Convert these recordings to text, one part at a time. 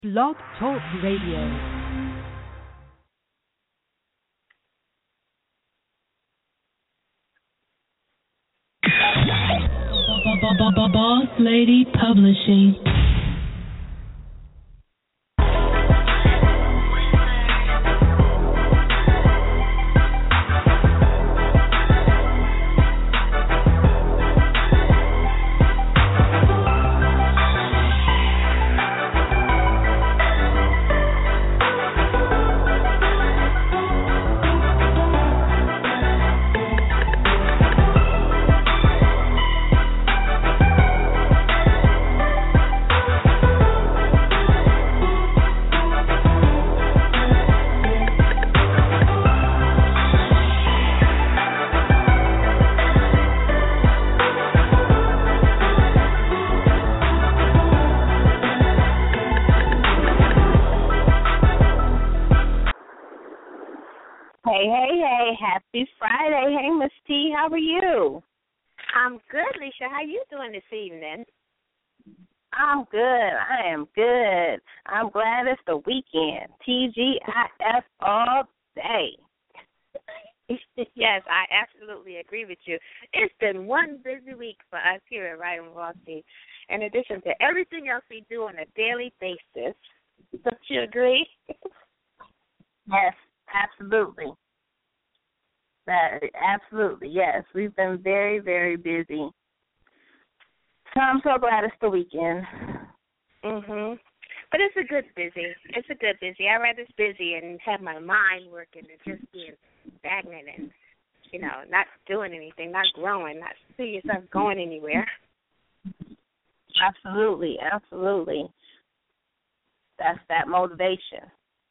Blog Talk Radio. Boss Lady Publishing. Hey, happy Friday. Hey, Miss T, how are you? I'm good, Leisha. How you doing this evening? I'm good. I am good. I'm glad it's the weekend. TGIF all day. Yes, I absolutely agree with you. It's been one busy week for us here at Right and Rossi, in addition to everything else we do on a daily basis. Don't you agree? Yes, absolutely. Absolutely, yes. We've been very, very busy. So I'm so glad it's the weekend. But it's a good busy. I'd rather it's busy and have my mind working than just being stagnant and, not doing anything, not growing, not see yourself going anywhere. Absolutely. That's that motivation.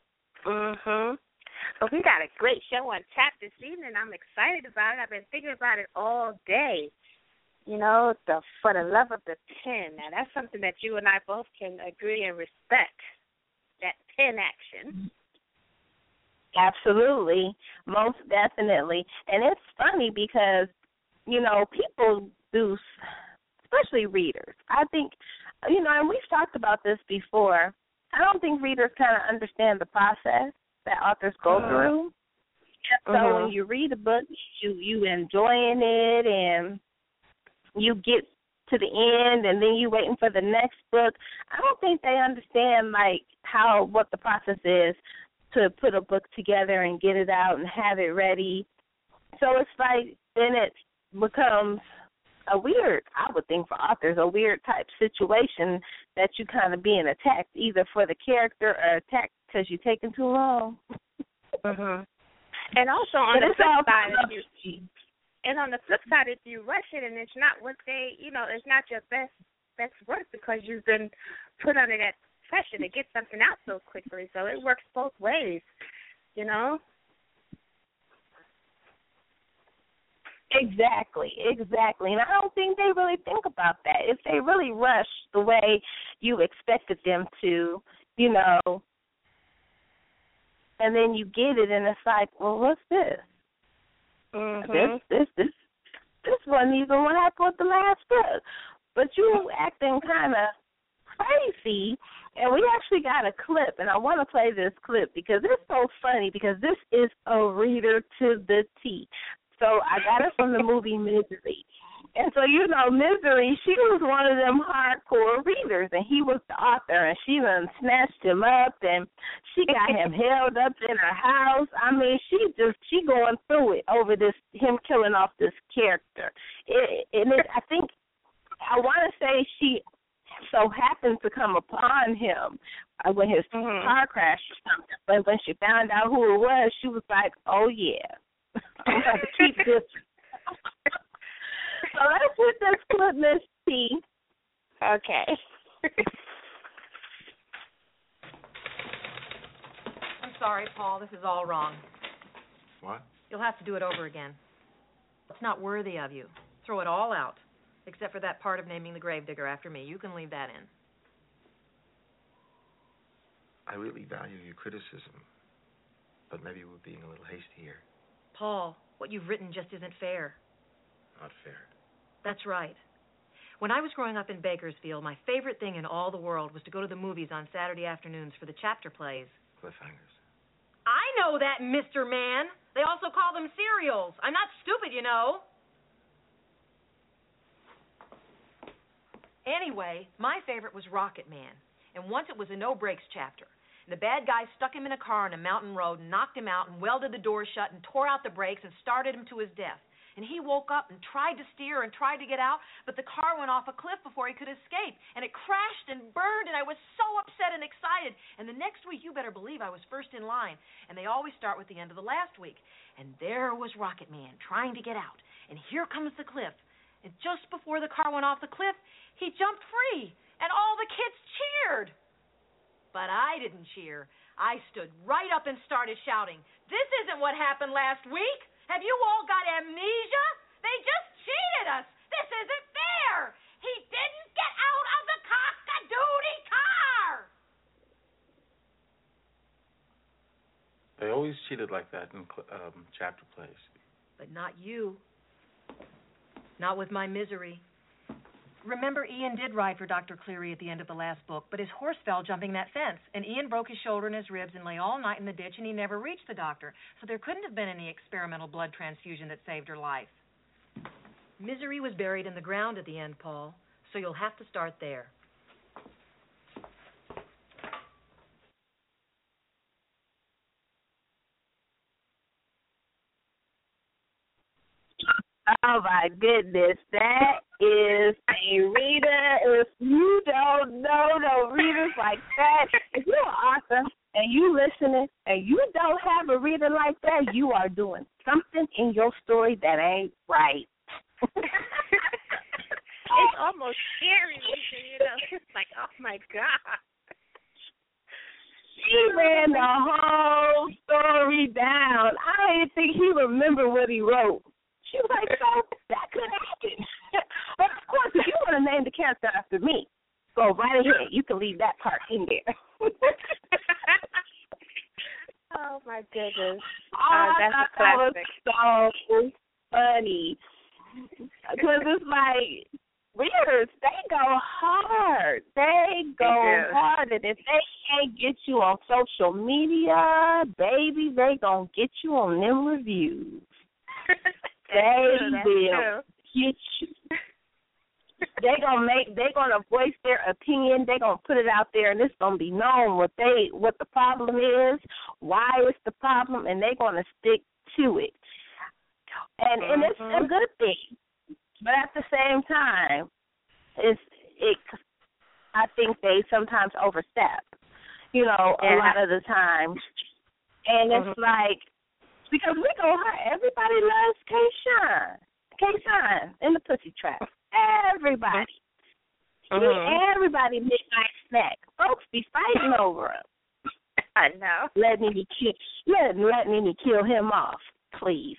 Well, we got a great show on tap this evening. I'm excited about it. I've been thinking about it all day. For the love of the pen. Now, that's something that you and I both can agree and respect, that pen action. Absolutely, most definitely. And it's funny because, people do, especially readers. I think, and we've talked about this before, I don't think readers kind of understand the process that authors go through. So when you read a book, you enjoying it and you get to the end and then you waiting for the next book. I don't think they understand what the process is to put a book together and get it out and have it ready. So it's then it becomes a weird, I would think for authors, a weird type situation that you kind of being attacked either for the character or attacked because you're taking too long. And also on the flip side, if you rush it and it's not what it's not your best work because you've been put under that pressure to get something out so quickly. So it works both ways, Exactly. And I don't think they really think about that. If they really rush the way you expected them to, and then you get it and it's like, well, what's this? This wasn't even what happened with the last book. But you acting kind of crazy, and we actually got a clip, and I want to play this clip because it's so funny because this is a reader to the T. So I got it from the movie Misery. And so, Misery, she was one of them hardcore readers, and he was the author, and she done snatched him up, and she got him held up in her house. I mean, she going through it over him killing off this character. I want to say she so happened to come upon him when his car crashed or something, but when she found out who it was, she was like, oh, yeah, I'm going to keep this. So let's hit this clip, Miss T. Okay. I'm sorry, Paul. This is all wrong. What? You'll have to do it over again. It's not worthy of you. Throw it all out, except for that part of naming the gravedigger after me. You can leave that in. I really value your criticism, but maybe we're being a little hasty here. Paul, what you've written just isn't fair. Not fair. That's right. When I was growing up in Bakersfield, my favorite thing in all the world was to go to the movies on Saturday afternoons for the chapter plays. Cliffhangers. I know that, Mr. Man. They also call them serials. I'm not stupid, you know. Anyway, my favorite was Rocket Man. And once it was a no-brakes chapter. And the bad guy stuck him in a car on a mountain road and knocked him out and welded the door shut and tore out the brakes and started him to his death. And he woke up and tried to steer and tried to get out, but the car went off a cliff before he could escape. And it crashed and burned, and I was so upset and excited. And the next week, you better believe I was first in line. And they always start with the end of the last week. And there was Rocket Man trying to get out. And here comes the cliff. And just before the car went off the cliff, he jumped free. And all the kids cheered. But I didn't cheer. I stood right up and started shouting, "This isn't what happened last week. Have you all got amnesia? They just cheated us. This isn't fair. He didn't get out of the cock-a-doodie car." They always cheated like that in chapter plays. But not you. Not with my misery. Remember, Ian did ride for Dr. Cleary at the end of the last book, but his horse fell jumping that fence, and Ian broke his shoulder and his ribs and lay all night in the ditch, and he never reached the doctor. So there couldn't have been any experimental blood transfusion that saved her life. Misery was buried in the ground at the end, Paul, so you'll have to start there. Oh, my goodness. That is a reader. If you don't know no readers like that, if you're an author and you listening and you don't have a reader like that, you are doing something in your story that ain't right. It's almost scary, you know. It's like, oh, my God. He ran the whole story down. I don't even think he remembered what he wrote. She was like, so that could happen. But, of course, if you want to name the character after me, go right ahead. You can leave that part in there. Oh, my goodness. Oh, that's a That classic. was so funny. Because it's like, readers, they go hard. They go hard. And if they can't get you on social media, baby, they going to get you on them reviews. They will get you. They're gonna voice their opinion. They're gonna put it out there, and it's gonna be known what the problem is, why it's the problem, and they're gonna stick to it. And it's a good thing, but at the same time, I think they sometimes overstep. You know, a lot of the time, and it's like. Because we go hard. Everybody loves K-Shine in the Pussy Trap. Everybody. Everybody midnight snack. Folks be fighting over him. I know. Let me kill him off, please.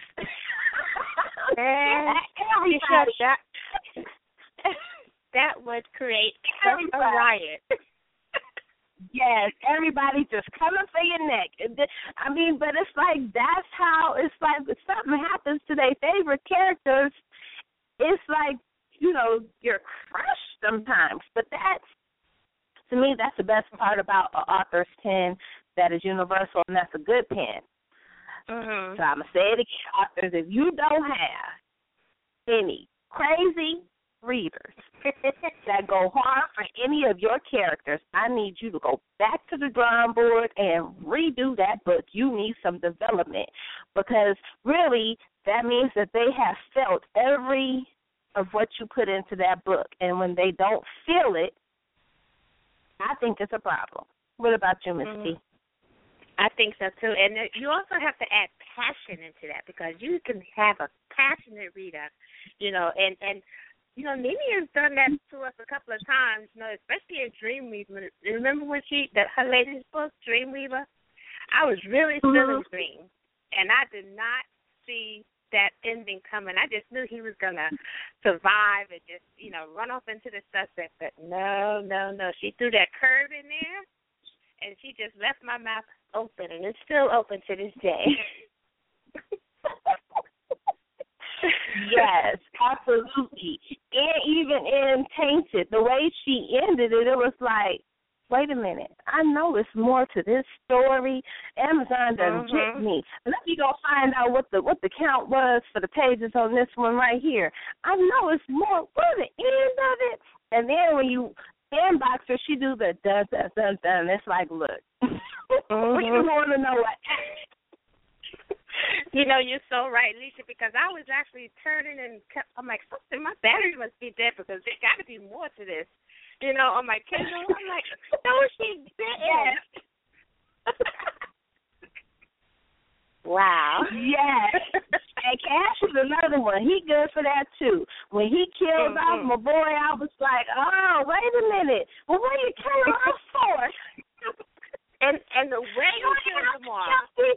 That would create a riot. Yes, everybody just coming for your neck. I mean, but it's like that's how it's like if something happens to their favorite characters, it's like, you know, you're crushed sometimes. But that's, to me, that's the best part about an author's pen that is universal, and that's a good pen. So I'm going to say it again, authors, if you don't have any crazy readers that go hard for any of your characters, I need you to go back to the drawing board and redo that book. You need some development, because really that means that they have felt every of what you put into that book, and when they don't feel it, I think it's a problem. What about you, Miss T? I think so, too. And you also have to add passion into that, because you can have a passionate reader, you know, and you know, Nene has done that to us a couple of times, you know, especially in Dreamweaver. Remember when her latest book, Dreamweaver? I was really feeling Dream, and I did not see that ending coming. I just knew he was going to survive and just, you know, run off into the sunset. But no. She threw that curve in there, and she just left my mouth open, and it's still open to this day. Yes, absolutely. And even in Tainted, the way she ended it, it was like, wait a minute, I know it's more to this story. Amazon done tricked me. Let me go find out what the count was for the pages on this one right here. I know it's more. What's the end of it? And then when you inbox her, she do the dun dun dun dun. It's like, look, we just want to know what. You know, you're so right, Lisa, because I was actually turning and I'm like, something, my battery must be dead because there got to be more to this. You know, on my Kindle, I'm like, no, she didn't. Wow. Yes. And Cash is another one. He good for that, too. When he killed off my boy, I was like, oh, wait a minute. Well, what are you killing us for? And the way you killed him off.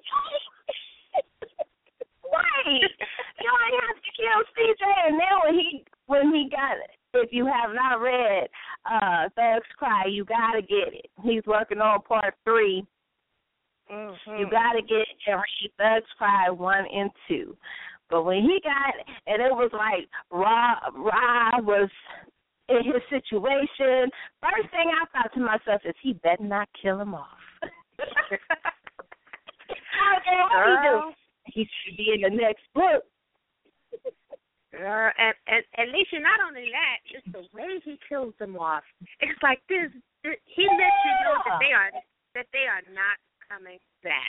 Right. You ain't have to kill CJ. And then when he got it, if you have not read Thugs Cry, you got to get it. He's working on part 3. You got to get and read Thugs Cry 1 and 2. But when he got it, and it was like Ra was in his situation, first thing I thought to myself is he better not kill him off. What he do? He should be in the next book. And Alicia, not only that, just the way he kills them off. It's like this. He lets you know that they are not coming back.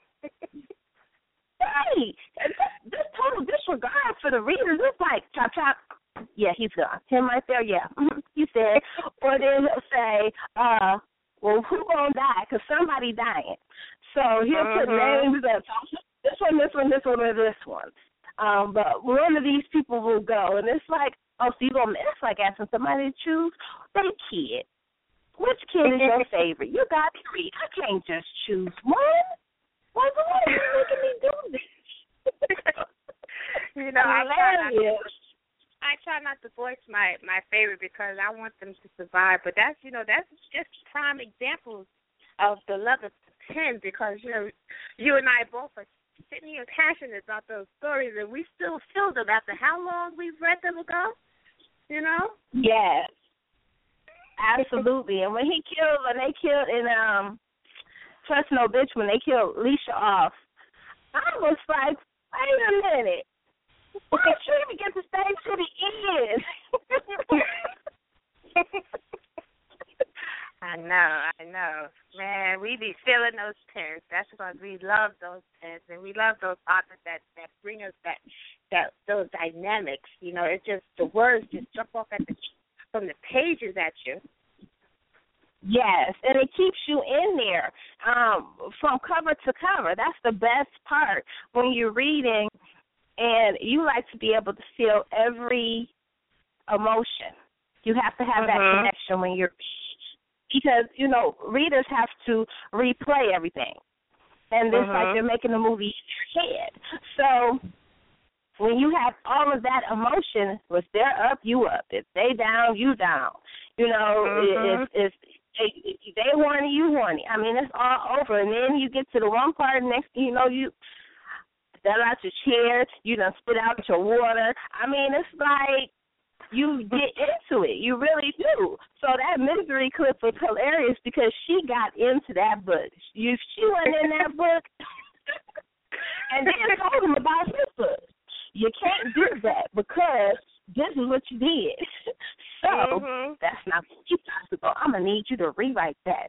Right. This total disregard for the readers. It's like chop chop. Yeah, he's gone. Him right there. Yeah, he's dead. Or then he'll say, well, who gonna die? Because somebody dying. So he'll put names up. This one, or this one. But one of these people will go, and it's like, oh, so you gonna? It's like asking somebody to choose their kid. Which kid is your favorite? You got 3. I can't just choose one. Why are you making me do this? You know, I try not to voice my favorite because I want them to survive. But that's just prime examples of the love of the pen, because you and I both are sitting here passionate about those stories, and we still feel them after how long we've read them ago. You know? Yes, absolutely. And when they killed in Trust No Bitch, when they killed Leisha off, I was like, wait a minute. Why should we get to stay to the end? I know. Man, we be feeling those pens. That's because we love those pens, and we love those authors that bring us that those dynamics. You know, it's just the words just jump off from the pages at you. Yes, and it keeps you in there from cover to cover. That's the best part when you're reading, and you like to be able to feel every emotion. You have to have that connection when you're reading. Because, readers have to replay everything. And it's like they're making a movie in your head. So when you have all of that emotion, if they're up, you up. If they down, you down. If they horny, you horny. I mean, it's all over. And then you get to the one part, next thing you know, you fell out your chair, you done spit out your water. I mean, it's like you get into it. You really do. So that Misery clip was hilarious because she got into that book. She went in that book and then told him about his book. You can't do that because this is what you did. So that's not possible. I'm going to need you to rewrite that.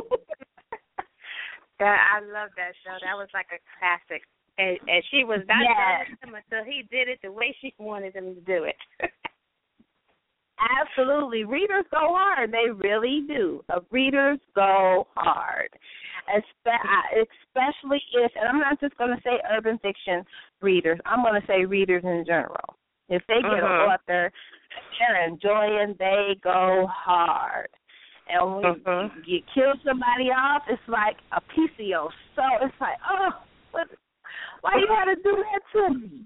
I love that show. That was like a classic. And she was not done with him until he did it the way she wanted him to do it. Absolutely. Readers go hard. They really do. Readers go hard. Especially if, and I'm not just going to say urban fiction readers, I'm going to say readers in general. If they get an author they're enjoying, they go hard. And when you kill somebody off, it's like a piece of your soul. It's like, why you got to do that to me?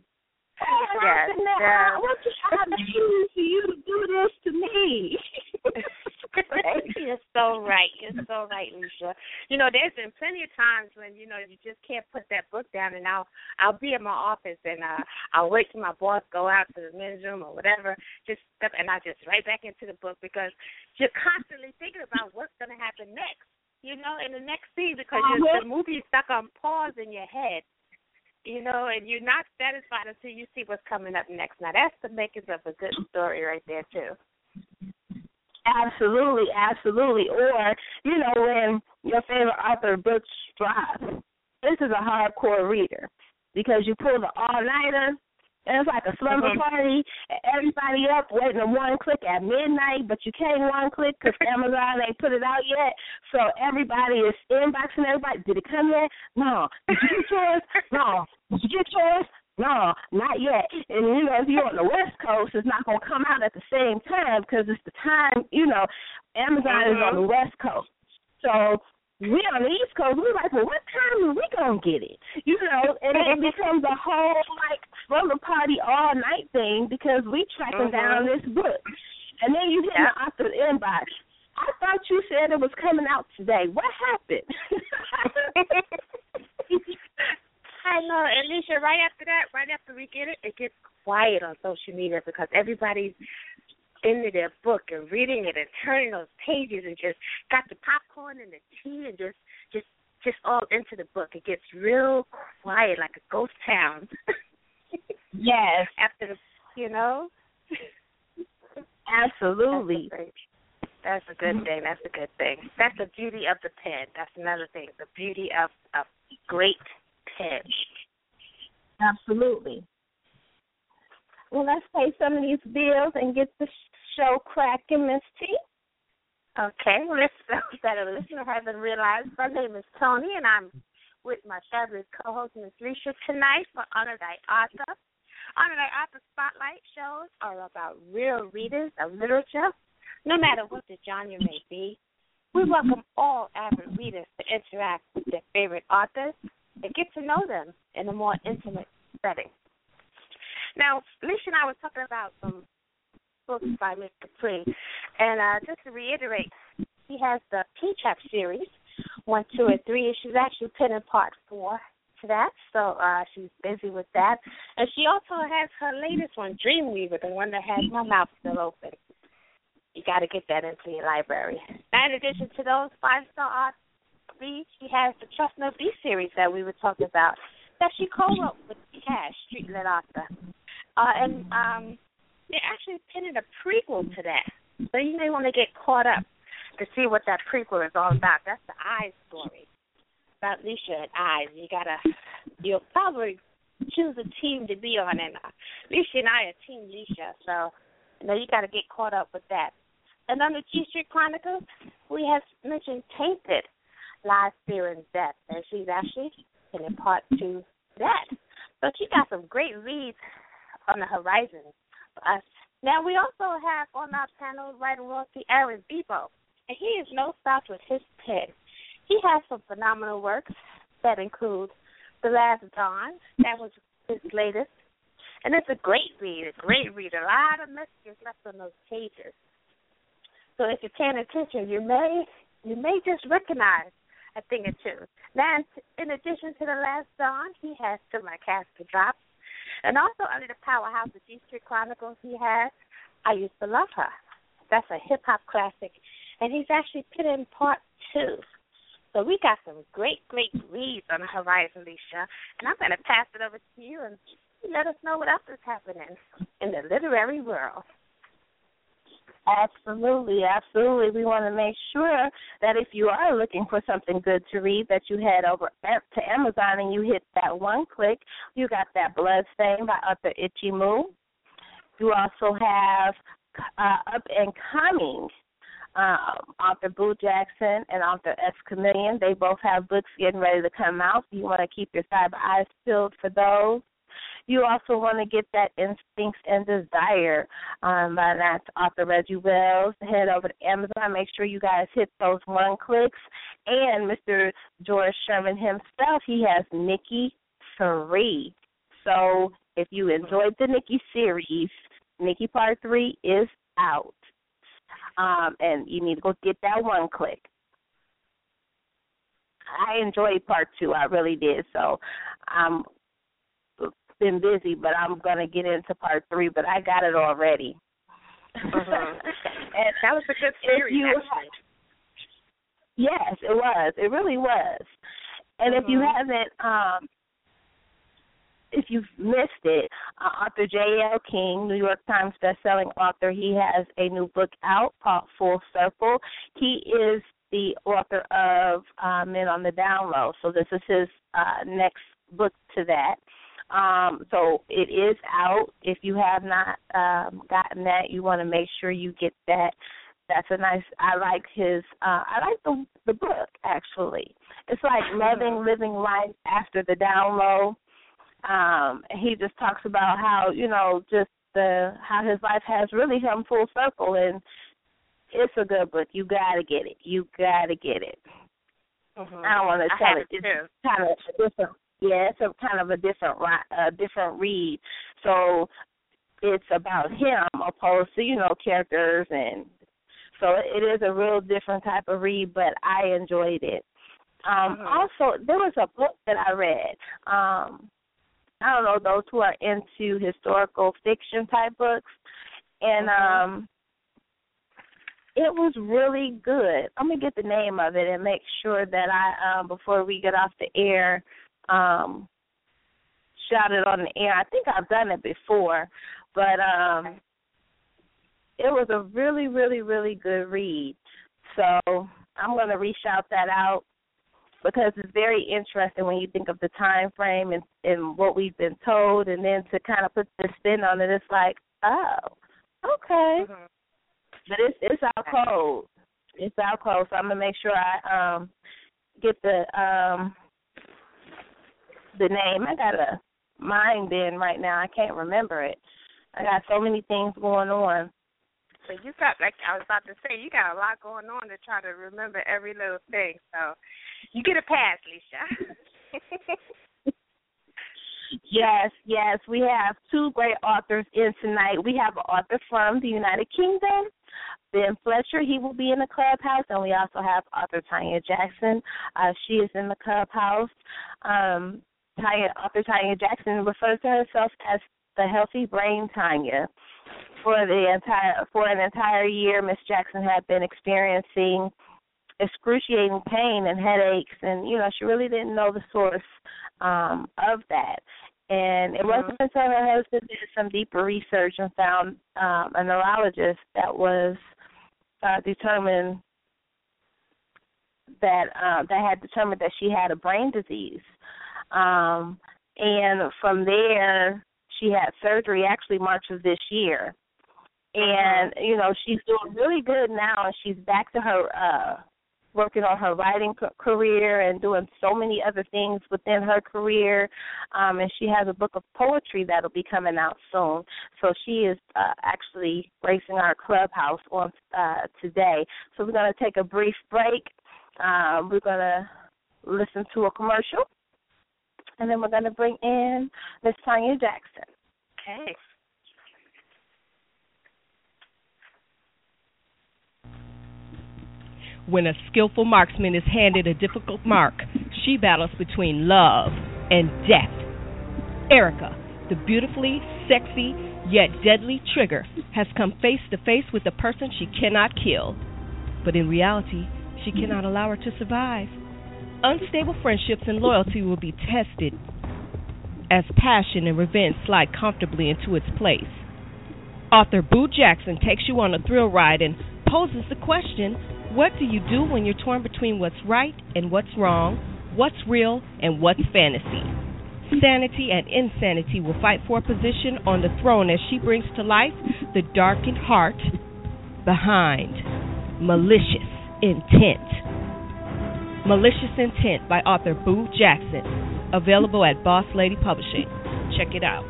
What did I do for you to do this to me? You're so right. You're so right, Leisha. You know, there's been plenty of times when, you know, you just can't put that book down, and I'll be in my office and I'll wait till my boss go out to the men's room or whatever, and I just right back into the book because you're constantly thinking about what's going to happen next, you know, in the next scene because the movie's stuck on pause in your head. You know, and you're not satisfied until you see what's coming up next. Now, that's the makings of a good story right there, too. Absolutely, absolutely. Or, you know, when your favorite author books drop, this is a hardcore reader because you pull the all-nighter, and it's like a slumber party, and everybody up waiting to one click at midnight, but you can't one click because Amazon ain't put it out yet. So everybody is inboxing everybody. Did it come yet? No. Did you get yours? No. Did you get yours? No, not yet. And, you know, if you're on the West Coast, it's not going to come out at the same time because it's the time, you know, Amazon is on the West Coast. So we on the East Coast, we're like, well, what time are we going to get it? You know, and it becomes a whole, like, slumber party all-night thing because we tracking down this book. And then you hit the author's inbox. I thought you said it was coming out today. What happened? I know, and Leisha, right after we get it, it gets quiet on social media because everybody's into their book and reading it and turning those pages and just got the popcorn and the tea and just all into the book. It gets real quiet, like a ghost town. Yes. After the, you know? Absolutely. That's a good thing. That's a good thing. That's the beauty of the pen. That's another thing, the beauty of a great pen. Absolutely. Well, let's pay some of these bills and get the show cracking, Miss T. Okay. Well, that a listener hasn't realized, my name is Tony, and I'm with my fabulous co-host, Miss Leisha, tonight for Honor Thy Author. Honor Thy Author Spotlight shows are about real readers of literature, no matter what the genre may be. We welcome all avid readers to interact with their favorite authors and get to know them in a more intimate setting. Now, Leisha and I were talking about some books by Mr. Capri, and just to reiterate, he has the P-Chap series, 1, 2, and 3, and she's actually penning part 4 to that, so she's busy with that. And she also has her latest one, Dreamweaver, the one that has my mouth still open. You got to get that into your library. Now, in addition to those 5-star reads, she has the Trust No B series that we were talking about that she co-wrote with Cash, Streetlit author. And they're actually pinning a prequel to that. So you may want to get caught up to see what that prequel is all about. That's the Eyes story about Leisha and Eyes. You'll probably choose a team to be on, and Leisha and I are Team Leisha, so you got to get caught up with that. And on the G Street Chronicles, we have mentioned Tainted, Lies, Fear, and Death, and she's actually in part 2 that. So she got some great reads on the horizon for us. Now, we also have on our panel writer royalty Aaron Bebo, and he is no slouch with his pen. He has some phenomenal works that include The Last Dawn, that was his latest, and it's a great read, a lot of messages left on those pages. So if you're paying attention, you may just recognize a thing or two. Now, in addition to The Last Dawn, he has Till My Casket Drops. And also under the powerhouse of G Street Chronicles, he has I Used to Love Her. That's a hip-hop classic. And he's actually put in part 2. So we got some great reads on the horizon, Leisha. And I'm going to pass it over to you and let us know what else is happening in the literary world. Absolutely, absolutely. We want to make sure that if you are looking for something good to read, that you head over to Amazon and you hit that one click. You got that Bloodstain by author Itchy Moo. You also have up and coming author Boo Jackson and author S. Chameleon. They both have books getting ready to come out. You want to keep your cyber eyes peeled for those. You also want to get that Instincts and Desire by that author Reggie Wells. Head over to Amazon. Make sure you guys hit those one clicks. And Mr. George Sherman himself, he has Nikki 3. So if you enjoyed the Nikki series, Nikki Part 3 is out. and you need to go get that one click. I enjoyed part 2. I really did. So I'm been busy, but I'm going to get into part 3, but I got it already. And that was a good series, actually. Yes, it was. It really was. And if you haven't, if you've missed it, author J.L. King, New York Times bestselling author, he has a new book out called Full Circle. He is the author of Men on the Down Low, so this is his next book to that. So it is out. If you have not gotten that, you want to make sure you get that. That's a nice. I like his. I like the book actually. It's like living life after the down low. He just talks about how just how his life has really come full circle, and it's a good book. You gotta get it. You gotta get it. I don't want to tell it. It's kind of a different. Yeah, it's a kind of a different read. So it's about him opposed to characters, and so it is a real different type of read. But I enjoyed it. Also, there was a book that I read. I don't know, those who are into historical fiction type books, and it was really good. I'm gonna get the name of it and make sure that I before we get off the air. Shout it on the air. I think I've done it before, but it was a really, really, really good read. So I'm going to re-shout that out because it's very interesting when you think of the time frame and what we've been told, and then to kind of put the spin on it, it's like, oh, okay. But it's our code. It's our code. So I'm going to make sure I get the name. I got a mind in right now. I can't remember it. I got so many things going on. So you got, like I was about to say, you got a lot going on to try to remember every little thing. So you get a pass, Leisha. Yes. We have 2 great authors in tonight. We have an author from the United Kingdom, Ben Fletcher. He will be in the clubhouse. And we also have author Tanya Jackson. She is in the clubhouse. Author Tanya Jackson refers to herself as the healthy brain Tanya. For an entire year, Miss Jackson had been experiencing excruciating pain and headaches, and she really didn't know the source of that. And it wasn't until her husband did some deeper research and found a neurologist that was determined that had determined that she had a brain disease. And from there, she had surgery actually March of this year. And, she's doing really good now, and she's back to her working on her writing career and doing so many other things within her career. And she has a book of poetry that'll be coming out soon. So she is actually gracing our clubhouse on today. So we're going to take a brief break. We're going to listen to a commercial. And then we're going to bring in Miss Tanya Jackson. Okay. When a skillful marksman is handed a difficult mark, she battles between love and death. Erica, the beautifully sexy yet deadly Trigger, has come face to face with a person she cannot kill. But in reality, she cannot allow her to survive. Unstable friendships and loyalty will be tested as passion and revenge slide comfortably into its place. Author Boo Jackson takes you on a thrill ride and poses the question, what do you do when you're torn between what's right and what's wrong, what's real and what's fantasy? Sanity and insanity will fight for a position on the throne as she brings to life the darkened heart behind Malicious Intent. Malicious Intent by author Boo Jackson. Available at Boss Lady Publishing. Check it out.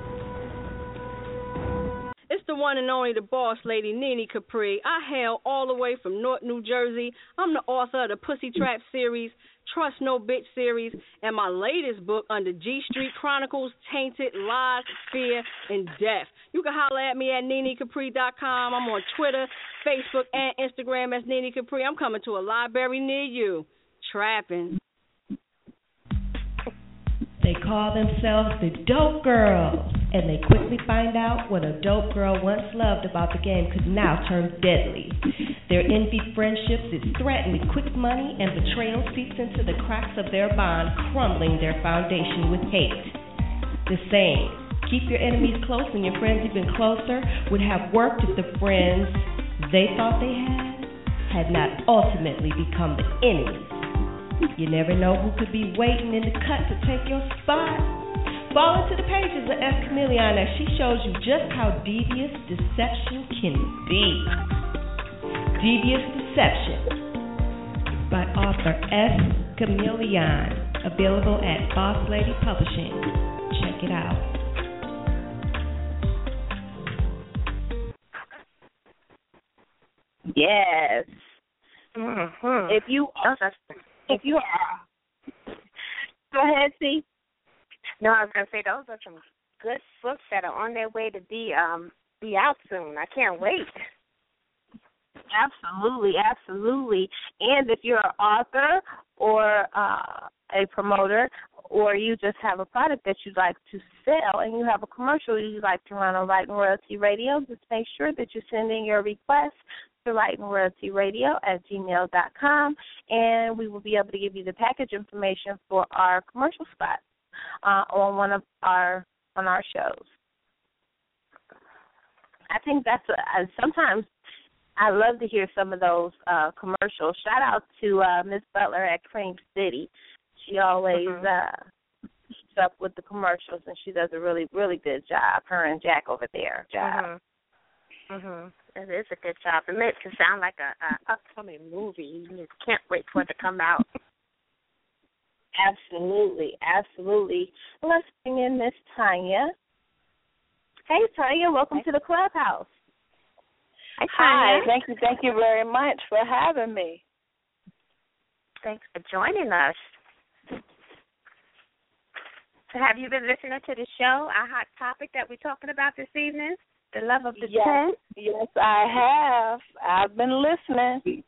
It's the one and only the Boss Lady, Nene Capri. I hail all the way from North New Jersey. I'm the author of the Pussy Trap series, Trust No Bitch series, and my latest book under G Street Chronicles, Tainted, Lies, Fear, and Death. You can holler at me at NeneCapri.com. I'm on Twitter, Facebook, and Instagram as Nene Capri. I'm coming to a library near you. Trapping. They call themselves the Dope Girls, and they quickly find out what a dope girl once loved about the game could now turn deadly. Their envied friendships is threatened with quick money, and betrayal seeps into the cracks of their bond, crumbling their foundation with hate. The saying, keep your enemies close and your friends even closer, would have worked if the friends they thought they had not ultimately become the enemies. You never know who could be waiting in the cut to take your spot. Fall into the pages of S. Chameleon as she shows you just how devious deception can be. Devious Deception by author S. Chameleon, available at Boss Lady Publishing. Check it out. Yes. Mm-hmm. If you are, go ahead, see. No, I was gonna say those are some good books that are on their way to be out soon. I can't wait. Absolutely, absolutely. And if you're an author or a promoter, or you just have a product that you'd like to sell and you have a commercial you'd like to run on Light and Royalty Radio, just make sure that you send in your request to lightandroyaltyradio@gmail.com, and we will be able to give you the package information for our commercial spot on our shows. I think that's sometimes I love to hear some of those commercials. Shout out to Miss Butler at Cream City. She always keeps up with the commercials, and she does a really, really good job. Her and Jack over there. It is a good job. It makes it sound like a upcoming movie. You can't wait for it to come out. Absolutely, absolutely. Let's bring in Miss Tanya. Hey, Tanya, welcome to the clubhouse. Hi, Tanya. Thank you very much for having me. Thanks for joining us. So have you been listening to the show, our hot topic that we're talking about this evening, the love of the tent? Yes, I have. I've been listening.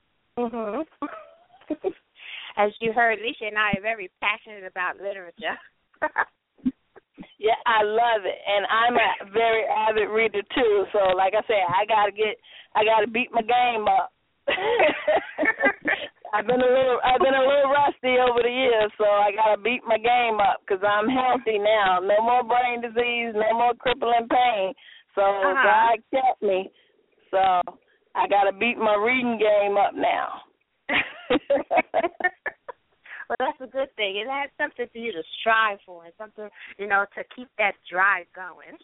As you heard, Alicia and I are very passionate about literature. Yeah, I love it, and I'm a very avid reader too. So, like I said, I gotta beat my game up. I've been a little rusty over the years, so I gotta beat my game up because I'm healthy now. No more brain disease, no more crippling pain. So God kept me. So I gotta beat my reading game up now. Well, that's a good thing. It has something for you to strive for and something, to keep that drive going.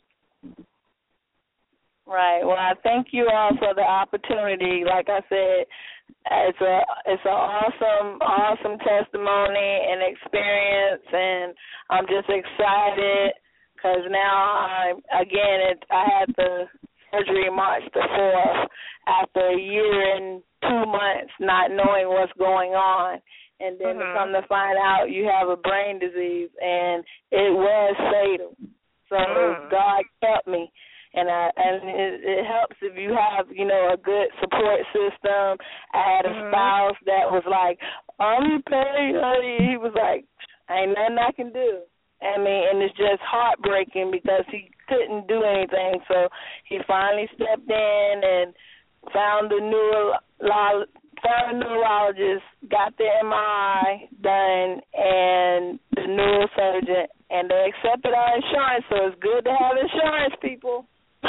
Right. Well, I thank you all for the opportunity. Like I said, it's an awesome testimony and experience, and I'm just excited because now I had the surgery March the 4th after a year and 2 months not knowing what's going on. And then to come to find out you have a brain disease, and it was fatal. So God kept me, and it helps if you have a good support system. I had a spouse that was like, "I'm paid, honey." He was like, "Ain't nothing I can do." I mean, and it's just heartbreaking because he couldn't do anything. So he finally stepped in and found a neurologist, got the MRI done, and the neurosurgeon, and they accepted our insurance, so it's good to have insurance, people.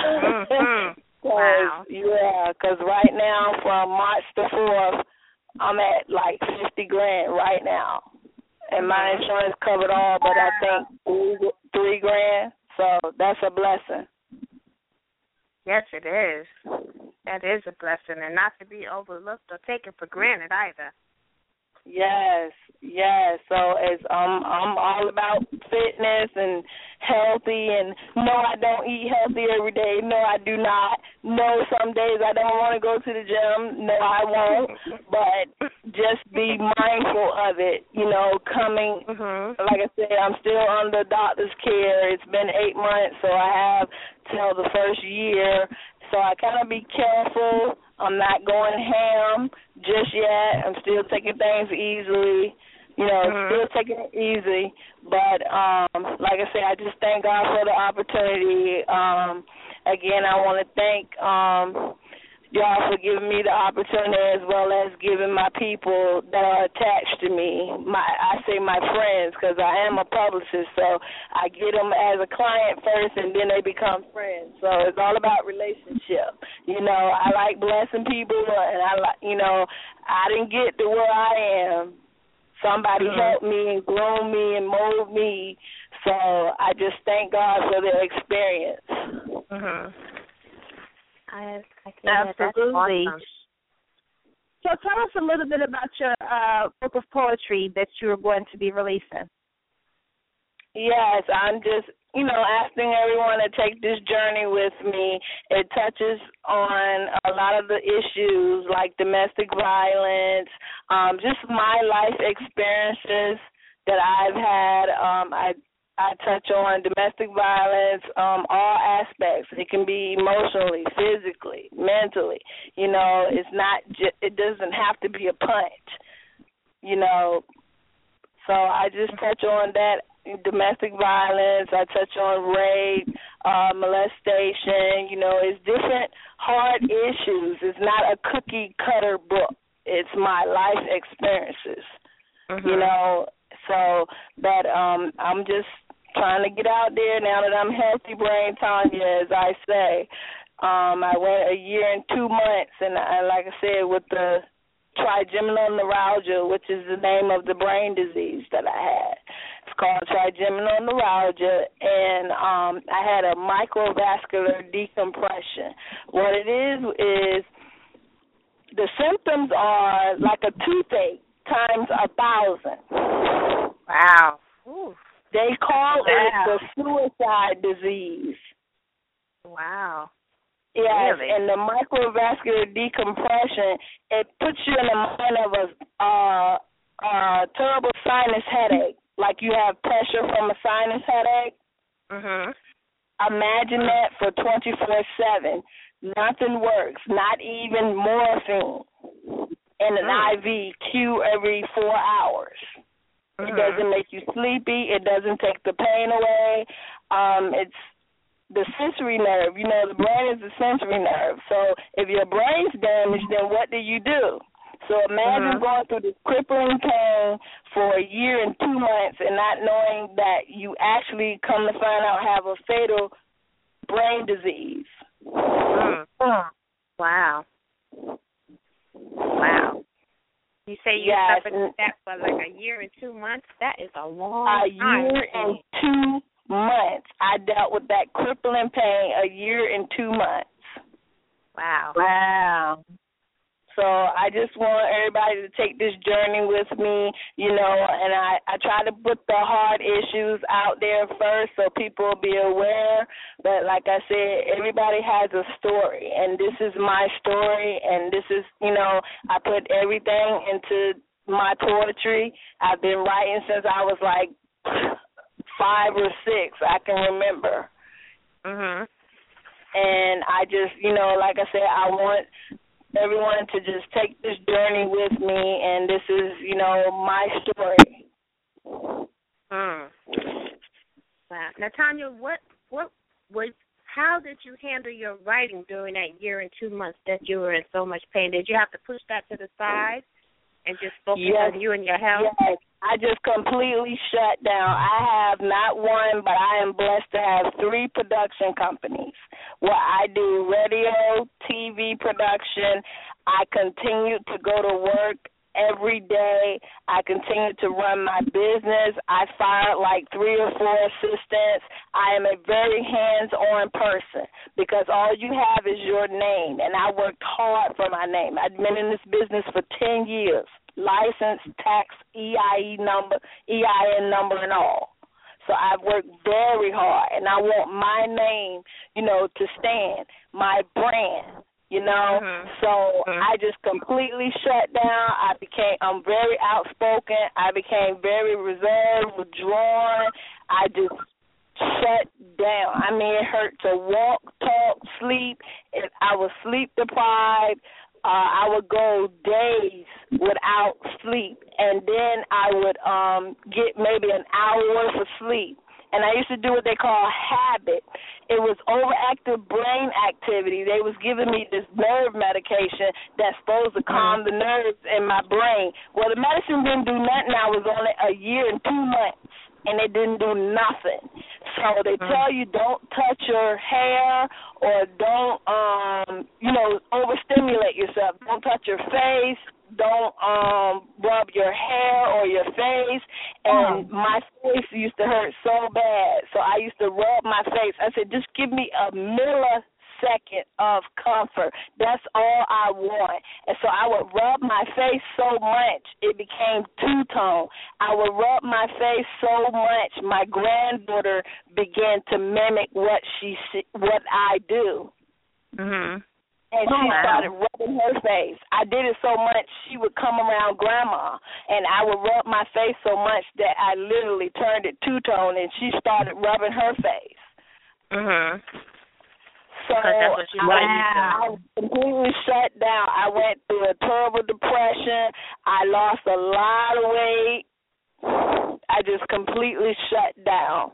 Wow. Yeah, because right now, from March the 4th, I'm at like $50,000 right now. And my insurance covered all, but I think $3,000, so that's a blessing. Yes, it is. That is a blessing, and not to be overlooked or taken for granted either. Yes. So I'm all about fitness and healthy, and no, I don't eat healthy every day. No, I do not. No, some days I don't want to go to the gym. No, I won't. But just be mindful of it, coming. Like I said, I'm still under doctor's care. It's been 8 months, so I have till the first year. So I kind of be careful. I'm not going ham just yet. I'm still taking things easily, still taking it easy. But like I said, I just thank God for the opportunity. Again, I want to thank y'all for giving me the opportunity, as well as giving my people that are attached to me. I say my friends, because I am a publicist, so I get them as a client first, and then they become friends. So it's all about relationship. I like blessing people, and I didn't get to where I am. Somebody helped me and groomed me and molded me. So I just thank God for the experience. Absolutely. So tell us a little bit about your book of poetry that you are going to be releasing. Yes, I'm just, asking everyone to take this journey with me. It touches on a lot of the issues like domestic violence, just my life experiences that I've had. I touch on domestic violence, all aspects. It can be emotionally, physically, mentally. It's not. It doesn't have to be a punch. So I just touch on that domestic violence. I touch on rape, molestation. It's different hard issues. It's not a cookie cutter book. It's my life experiences. So that I'm just trying to get out there now that I'm healthy brain Tanya, as I say. I went 1 year and 2 months, and like I said, with the trigeminal neuralgia, which is the name of the brain disease that I had. It's called trigeminal neuralgia, and I had a microvascular decompression. What it is the symptoms are like a toothache times 1,000. Wow. Ooh. They call it the suicide disease. Wow. Yes, really? And the microvascular decompression, it puts you in the mind of a terrible sinus headache, like you have pressure from a sinus headache. Imagine that for 24/7. Nothing works, not even morphine in an IV Q every 4 hours. It doesn't make you sleepy. It doesn't take the pain away. It's the sensory nerve. The brain is the sensory nerve. So if your brain's damaged, then what do you do? So imagine going through this crippling pain for 1 year and 2 months and not knowing that you actually come to find out have a fatal brain disease. Wow. You say you suffered with that for like 1 year and 2 months? That is a long time. 1 year and 2 months. I dealt with that crippling pain 1 year and 2 months. Wow. So I just want everybody to take this journey with me, and I try to put the hard issues out there first so people will be aware. But like I said, everybody has a story, and this is my story, and this is, I put everything into my poetry. I've been writing since I was like 5 or 6, I can remember. And I just, like I said, I want everyone to just take this journey with me, and this is, my story. Wow. Now, Tanya, how did you handle your writing during that 1 year and 2 months that you were in so much pain? Did you have to push that to the side and just focus on you and your health? Yes, I just completely shut down. I have not one, but I am blessed to have 3 production companies where I do radio, TV production. I continue to go to work every day. I continue to run my business. I fired like 3 or 4 assistants. I am a very hands-on person because all you have is your name, and I worked hard for my name. I've been in this business for 10 years, license, tax, EIN number, and all. So I've worked very hard, and I want my name, to stand, my brand. you know. So I just completely shut down. I'm very outspoken. I became very reserved, withdrawn. I just shut down. I mean, it hurt to walk, talk, sleep. If I was sleep deprived, I would go days without sleep, and then I would get maybe an hour worth of sleep. And I used to do what they call habit. It was overactive brain activity. They was giving me this nerve medication that's supposed to calm the nerves in my brain. Well, the medicine didn't do nothing. I was on it a year and 2 months, and it didn't do nothing. So they tell you don't touch your hair or don't, overstimulate yourself. Don't touch your face. Don't rub your hair or your face. And my face used to hurt so bad, so I used to rub my face. I said, just give me a millisecond of comfort. That's all I want. And so I would rub my face so much it became two-tone. I would rub my face so much my granddaughter began to mimic what I do. And she started rubbing her face. I did it so much she would come around Grandma, and I would rub my face so much that I literally turned it two-tone, and she started rubbing her face. So I was completely shut down. I went through a terrible depression. I lost a lot of weight. I just completely shut down.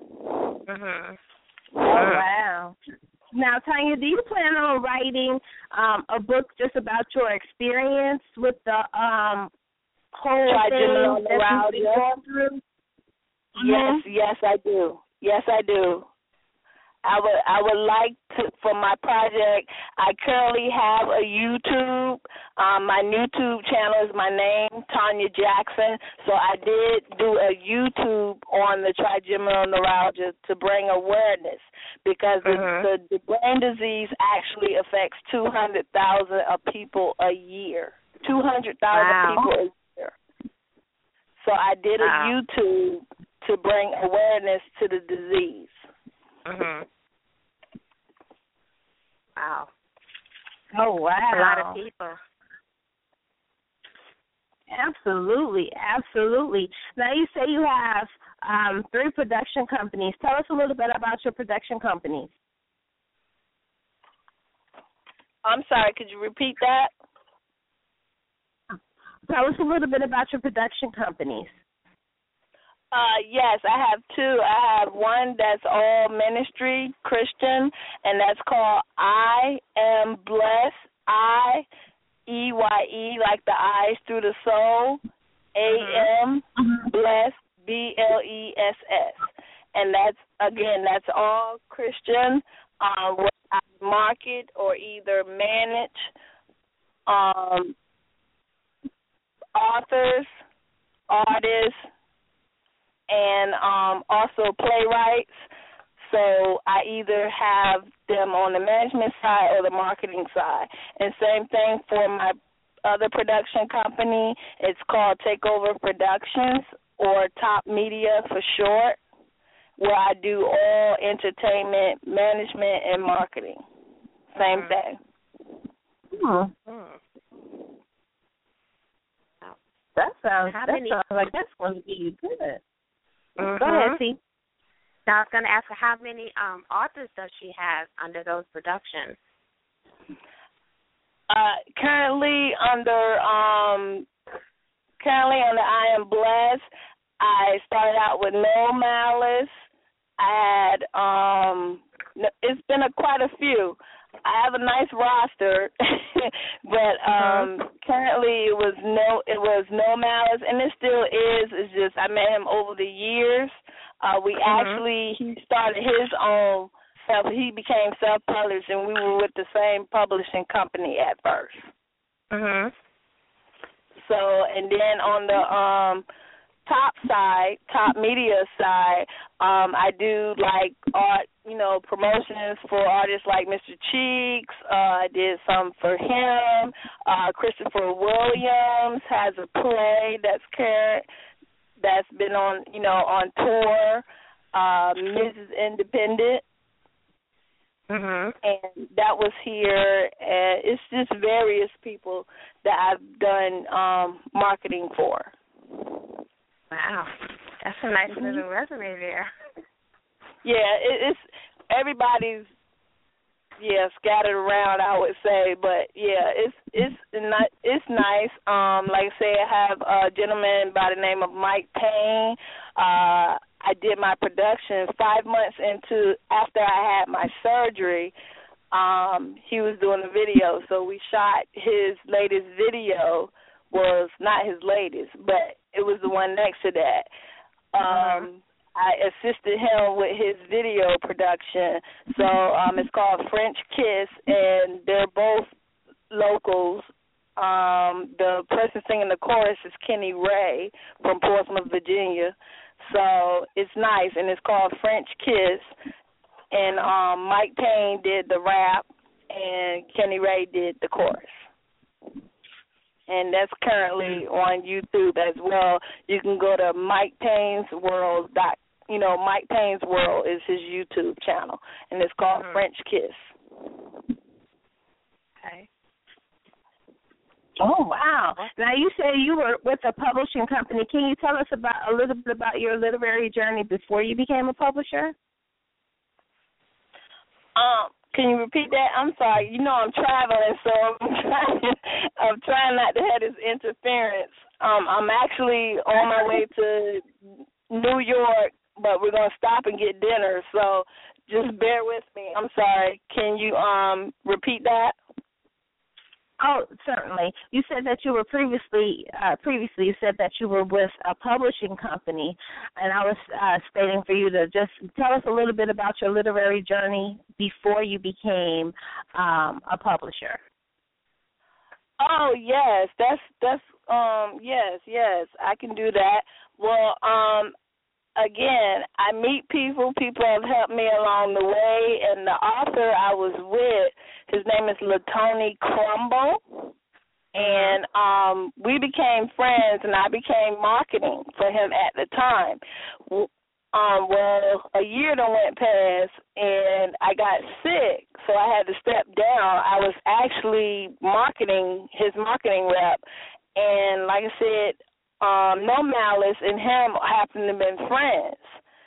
Wow. Now, Tanya, do you plan on writing a book just about your experience with the whole thing that you've been going through? Yes, I do. Yes, I do. I would like to, for my project, I currently have a YouTube. My YouTube channel is my name, Tanya Jackson. So I did do a YouTube on the trigeminal neuralgia to bring awareness, because the brain disease actually affects 200,000 people a year. 200,000 people a year. So I did a YouTube to bring awareness to the disease. Wow. Oh, wow. A lot of people. Absolutely, absolutely. Now, you say you have 3 production companies. Tell us a little bit about your production companies. I'm sorry, could you repeat that? Tell us a little bit about your production companies. Yes, I have 2. I have one that's all ministry, Christian, and that's called I Am Blessed, I-E-Y-E, like the eyes through the soul, A-M, Blessed, B-L-E-S-S. And that's all Christian, what I market or either manage authors, artists, and also playwrights. So I either have them on the management side or the marketing side. And same thing for my other production company. It's called Takeover Productions, or Top Media for short, where I do all entertainment, management, and marketing. Same thing. That sounds like that's going to be good. Go ahead, T. Now, I was going to ask her how many authors does she have under those productions? Currently under I Am Blessed, I started out with No Malice. I had it's been quite a few. I have a nice roster, but currently it was No Malice, and it still is. It's just I met him over the years. He started his own self. He became self-published, and we were with the same publishing company at first. So, and then on the top media side, I do like art, promotions for artists like Mr. Cheeks. I did some for him. Christopher Williams has a play that's been on tour. Mrs. Independent. And that was here, and it's just various people that I've done marketing for. Wow, that's a nice little resume there. Yeah, it's everybody's scattered around, I would say, but it's nice. Like I say, I have a gentleman by the name of Mike Payne. I did my production 5 months after I had my surgery. He was doing the video, so we shot his latest video. Was not his latest, but it was the one next to that. I assisted him with his video production. So it's called French Kiss, and they're both locals. The person singing the chorus is Kenny Ray from Portsmouth, Virginia. So it's nice, and it's called French Kiss. And Mike Payne did the rap, and Kenny Ray did the chorus. And that's currently on YouTube as well. You can go to Mike Payne's World. Mike Payne's World is his YouTube channel, and it's called French Kiss. Okay. Oh, wow. Now, you say you were with a publishing company. Can you tell us a little bit about your literary journey before you became a publisher? Can you repeat that? I'm sorry. I'm traveling, so I'm trying not to have this interference. I'm actually on my way to New York, but we're going to stop and get dinner, so just bear with me. I'm sorry. Can you repeat that? Oh, certainly. You said that you were previously you said that you were with a publishing company, and I was stating for you to just tell us a little bit about your literary journey before you became a publisher. Oh, yes. That's yes, I can do that. Well, again, I meet people have helped me along the way, and the author I was with, his name is LaTony Crumble, and we became friends, and I became marketing for him at the time. Well, a year done went past, and I got sick, so I had to step down. I was actually his marketing rep, and like I said, No Malice and him happened to have been friends.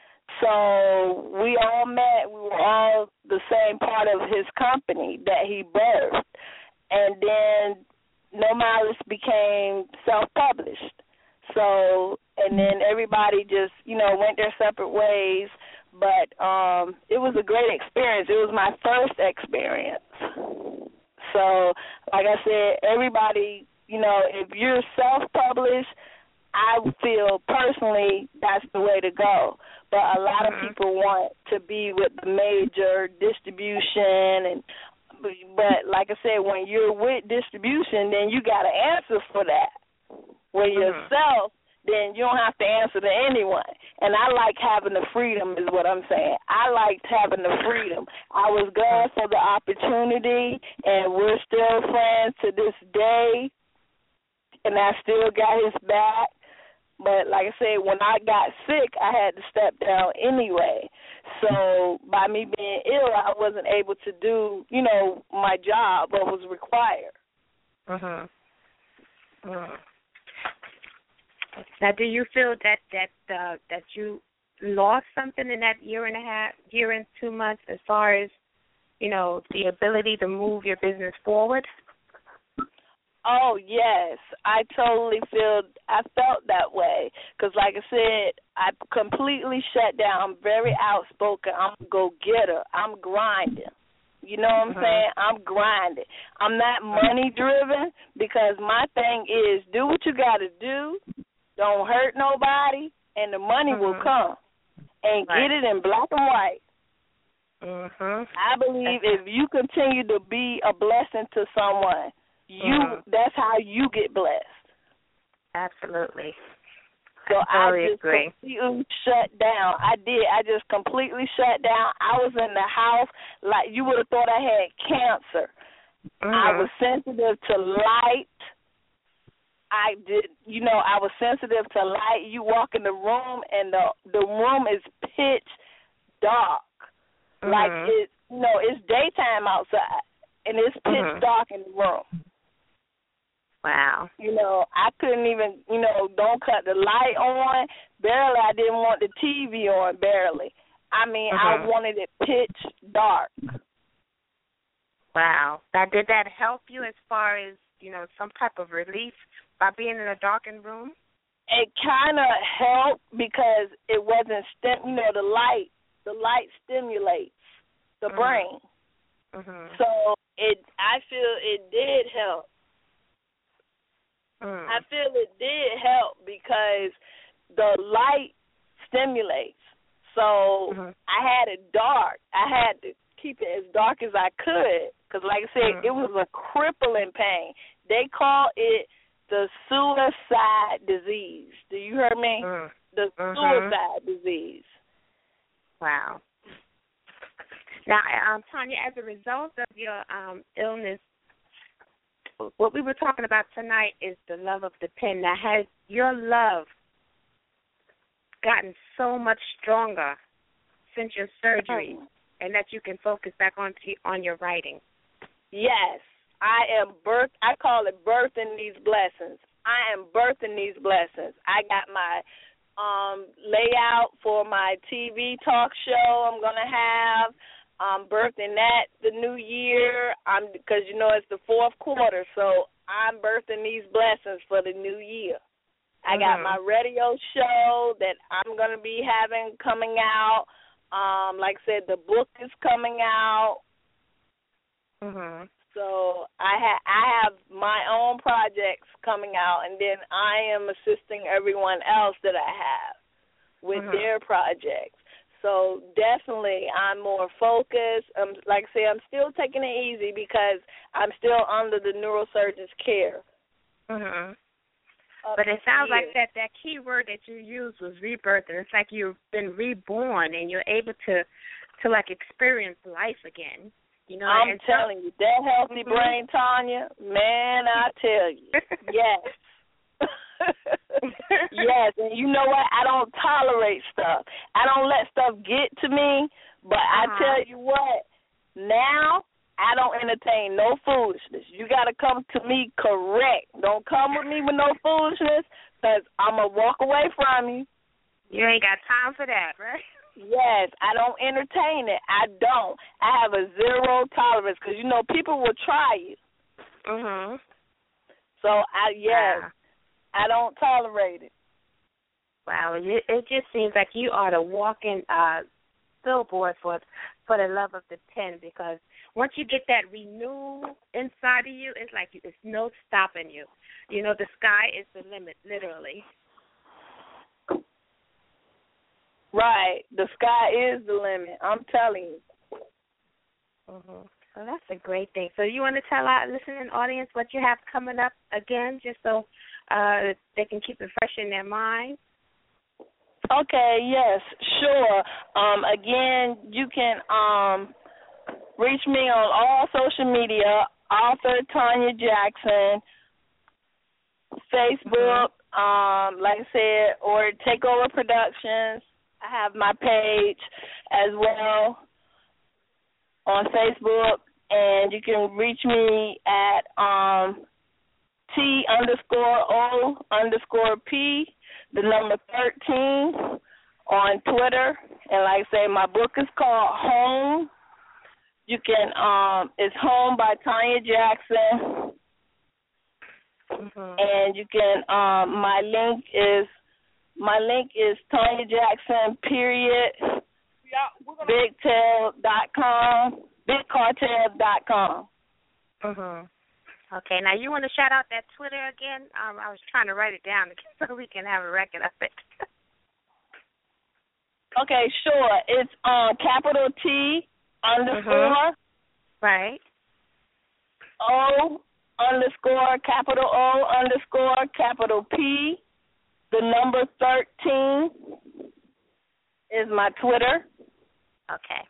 So we all met. We were all the same part of his company that he birthed. And then No Malice became self-published. So, and then everybody just, went their separate ways. But it was a great experience. It was my first experience. So, like I said, everybody, if you're self-published, I feel personally that's the way to go. But a lot of people want to be with the major distribution, but like I said, when you're with distribution, then you got to answer for that. When yourself, then you don't have to answer to anyone. And I like having the freedom is what I'm saying. I liked having the freedom. I was glad for the opportunity, and we're still friends to this day, and I still got his back. But like I said, when I got sick, I had to step down anyway. So by me being ill, I wasn't able to do, my job, what was required. Now, do you feel that you lost something in that year and 2 months, as far as the ability to move your business forward? Oh, yes. I felt that way because, like I said, I completely shut down. I'm very outspoken. I'm a go-getter. I'm grinding. You know what I'm saying? I'm grinding. I'm not money-driven because my thing is do what you got to do, don't hurt nobody, and the money will come. And get it in black and white. I believe if you continue to be a blessing to someone, that's how you get blessed. Absolutely. So I just completely shut down. I did. I just completely shut down. I was in the house like you would have thought I had cancer. I was sensitive to light. I was sensitive to light. You walk in the room and the room is pitch dark. Like it's daytime outside, and it's pitch dark in the room. Wow. I couldn't even, don't cut the light on. Barely, I didn't want the TV on, barely. I mean, I wanted it pitch dark. Wow. Now, did that help you as far as, some type of relief by being in a darkened room? It kind of helped because it wasn't, the light stimulates the brain. So I feel it did help. I feel it did help because the light stimulates. So I had it dark. I had to keep it as dark as I could because, like I said, it was a crippling pain. They call it the suicide disease. Do you hear me? The suicide disease. Wow. Now, Tanya, as a result of your illness, what we were talking about tonight is the love of the pen. Now, has your love gotten so much stronger since your surgery and that you can focus back on your writing? Yes. I call it birthing these blessings. I am birthing these blessings. I got my layout for my TV talk show I'm going to have. I'm birthing that the new year because, it's the fourth quarter, so I'm birthing these blessings for the new year. I got my radio show that I'm going to be having coming out. Like I said, the book is coming out. So I have my own projects coming out, and then I am assisting everyone else that I have with their projects. So definitely I'm more focused. Like I say, I'm still taking it easy because I'm still under the neurosurgeon's care. But it sounds like that key word that you used was rebirth. It's like you've been reborn and you're able to experience life again. I'm telling you, that healthy brain, Tanya, man, I tell you, yes. Yes, and you know what? I don't tolerate stuff. I don't let stuff get to me, but I tell you what, now I don't entertain no foolishness. You got to come to me correct. Don't come with me with no foolishness because I'm going to walk away from you. You ain't got time for that, right? Yes, I don't entertain it. I don't. I have a zero tolerance because, people will try you. So, I don't tolerate it. Wow, it just seems like you are the walking billboard for the love of the pen because once you get that renewal inside of you, it's like it's no stopping you. The sky is the limit, literally. Right. The sky is the limit. I'm telling you. So that's a great thing. So you want to tell our listening audience what you have coming up again, just so they can keep it fresh in their mind? Okay, yes, sure. Again, you can reach me on all social media, author Tanya Jackson, Facebook, like I said, or Takeover Productions. I have my page as well on Facebook, and you can reach me at T_O_P, the number 13 on Twitter. And like I say, my book is called Home. You can, it's Home by Tanya Jackson. And you can, my link is Tanya Jackson, BigTail.com, BigCartel.com. Okay, now you want to shout out that Twitter again? I was trying to write it down so we can have a record of it. Okay, sure. It's capital T _ right. O _ capital O _ capital P. The number 13 is my Twitter. Okay.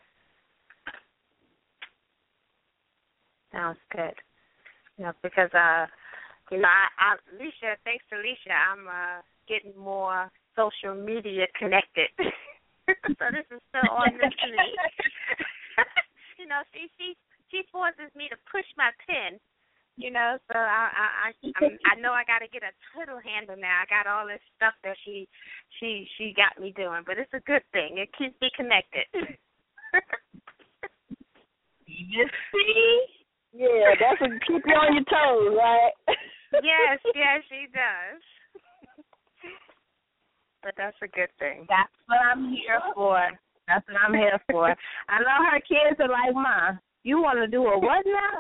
Sounds good. Because Alicia, thanks to Alicia, I'm getting more social media connected. So this is still on this to me. you know, she forces me to push my pen. You know, so I know I got to get a turtle handle now. I got all this stuff that she got me doing, but it's a good thing. It keeps me connected. You see? Yeah, that's what keep you on your toes, right? Yes, she does. But that's a good thing. That's what I'm here for. I know her kids are like, Ma, you want to do a what now?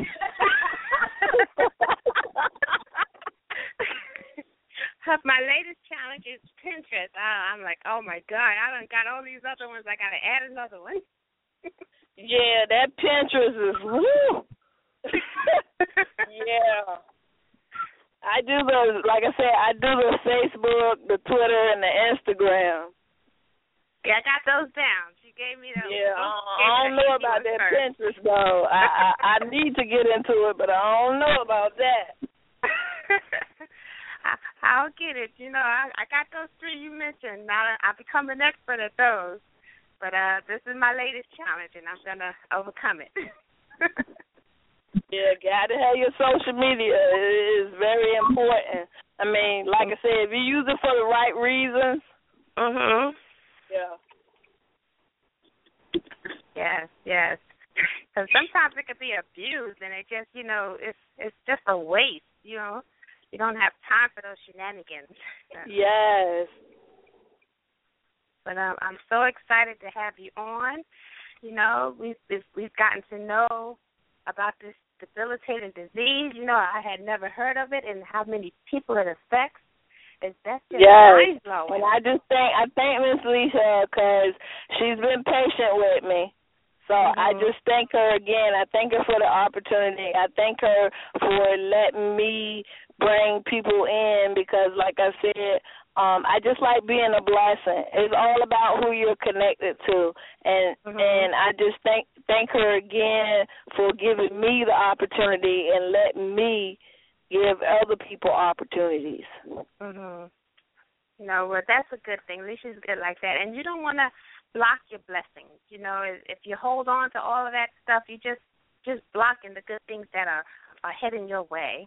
My latest challenge is Pinterest. I'm like, oh, my God, I done got all these other ones. I got to add another one. Yeah, that Pinterest is, woo. Yeah. I do like I said, I do the Facebook, the Twitter, and the Instagram. Yeah, I got those down. She gave me those. Yeah, I don't know about that Pinterest, though. I need to get into it, but I don't know about that. I'll get it. You know, I got those three you mentioned. Now I've become an expert at those. But this is my latest challenge, and I'm going to overcome it. Yeah, got to have your social media. It is very important. I mean, like I said, if you use it for the right reasons. Yeah. Yes. Because sometimes it could be abused, and it just, you know, it's just a waste. You know, you don't have time for those shenanigans. Yes. But I'm so excited to have you on. You know, we've gotten to know about this debilitating disease. You know, I had never heard of it, and how many people it affects. That's just mind-blowing. And I thank Miss Lisa because she's been patient with me. So I just thank her again. I thank her for the opportunity. I thank her for letting me bring people in because, like I said, I just like being a blessing. It's all about who you're connected to, and I just thank her again for giving me the opportunity and letting me give other people opportunities. No, well, that's a good thing. Alicia's good like that, and you don't want to block your blessings. You know, if you hold on to all of that stuff, you just blocking the good things that are heading your way.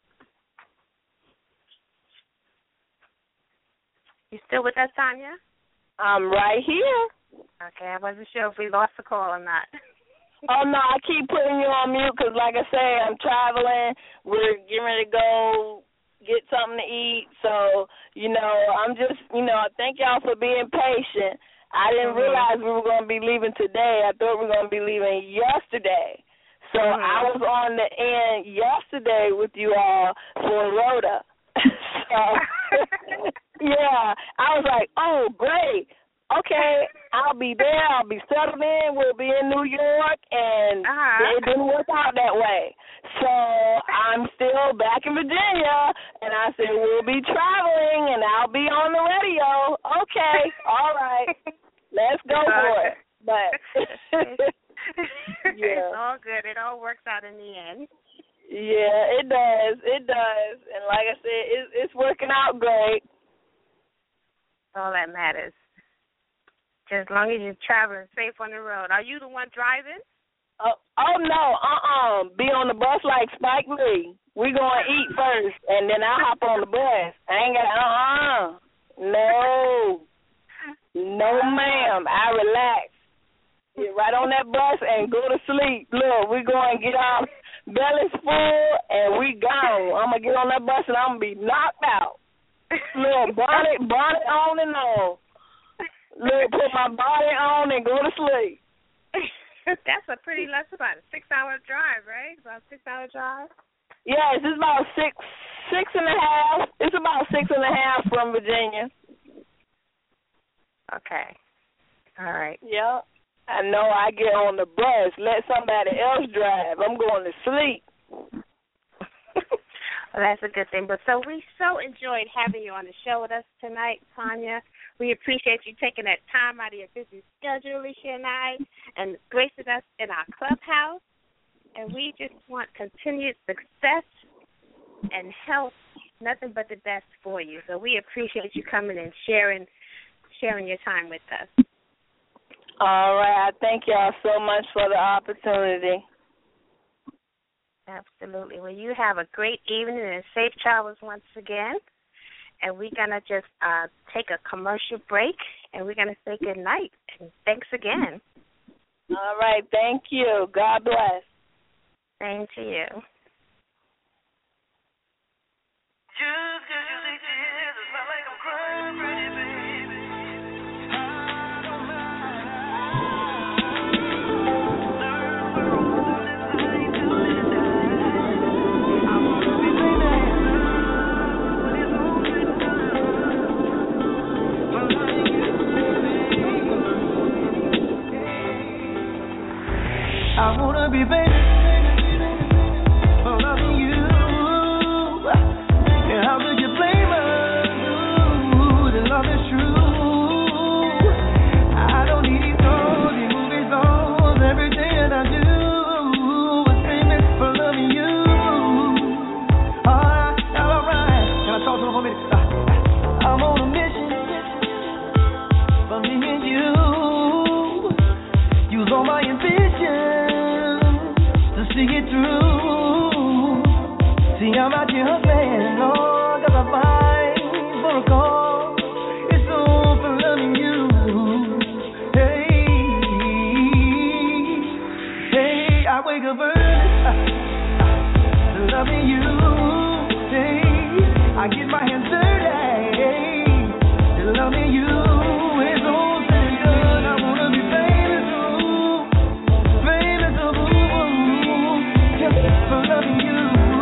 You still with us, Tanya? I'm right here. Okay, I wasn't sure if we lost the call or not. Oh, no, I keep putting you on mute because, like I say, I'm traveling. We're getting ready to go get something to eat. So, you know, I'm just, you know, thank y'all for being patient. I didn't realize we were going to be leaving today. I thought we were going to be leaving yesterday. So I was on the end yesterday with you all for Rhoda. So, yeah, I was like, oh, great. Okay, I'll be there. I'll be settled in. We'll be in New York, and it didn't work out that way. So I'm still back in Virginia, and I said, we'll be traveling, and I'll be on the radio. Okay, all right. Let's go for it. But, yeah. It's all good. It all works out in the end. Yeah, it does. It does. And like I said, it's working out great. All that matters. Just as long as you're traveling safe on the road. Are you the one driving? Oh no, be on the bus like Spike Lee. We gonna eat first, and then I'll hop on the bus. I ain't got, no, ma'am. I relax. Get right on that bus and go to sleep. Look, we going to get our bellies full, and we gone. I'm going to get on that bus, and I'm going to be knocked out. Look, bonnet on and on. Look, put my body on and go to sleep. That's that's about a 6-hour drive, right? About a 6-hour drive? Yes, it's about six and a half. It's about 6.5 from Virginia. Okay. All right. Yep. I know I get on the bus. Let somebody else drive. I'm going to sleep. Well, that's a good thing. But so we so enjoyed having you on the show with us tonight, Tanya. We appreciate you taking that time out of your busy schedule, Alicia and I, and gracing us in our clubhouse. And we just want continued success and health, nothing but the best for you. So we appreciate you coming and sharing your time with us. All right. I thank y'all so much for the opportunity. Absolutely. Well, you have a great evening and safe travels once again. And we're going to just take a commercial break, and we're going to say good night. And thanks again. All right. Thank you. God bless. Same to you. I wanna be famous for loving you. And how could you blame us? The love is true. I don't need those movie songs. Everything that I do is famous for loving you. Alright. Can I talk to him for a minute? I'm on a mission for me and you. Use all my ambition to see it through. See, I'm out here hustling, Lord, 'cause I fight for a cause. It's all for loving you. Hey, I wake up early loving you. Hey, I get my hands dirty loving you. It's all said and done. I wanna be famous, for loving you.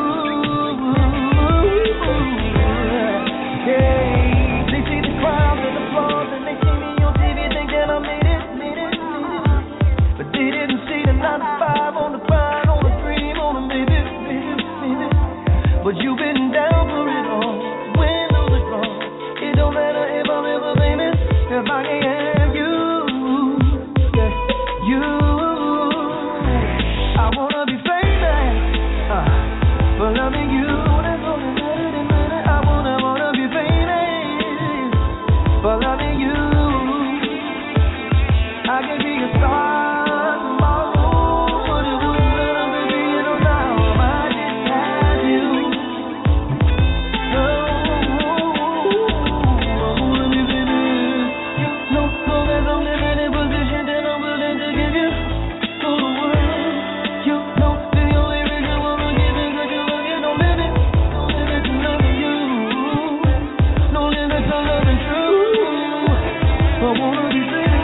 Yeah, they see the crowds and applause and they see me on TV, think that I made it. But they didn't see the 9 to 5 on the grind, on the dream, on the maybe. But you've been down for it all. When those are gone, it don't matter if I'm ever famous, if I can't have you. Yeah, you. I wanna be famous for loving you. That's all that matters. I wanna be famous for loving you. I can be a star tomorrow, but it wouldn't matter, baby, you know now I just had you. Oh, I wanna be famous. You know, long as I'm living in position, then I'm willing to give you to the world. You know, the only reason I wanna give it 'cause you love you. No limit to loving you. No limit to loving true. I wanna be famous.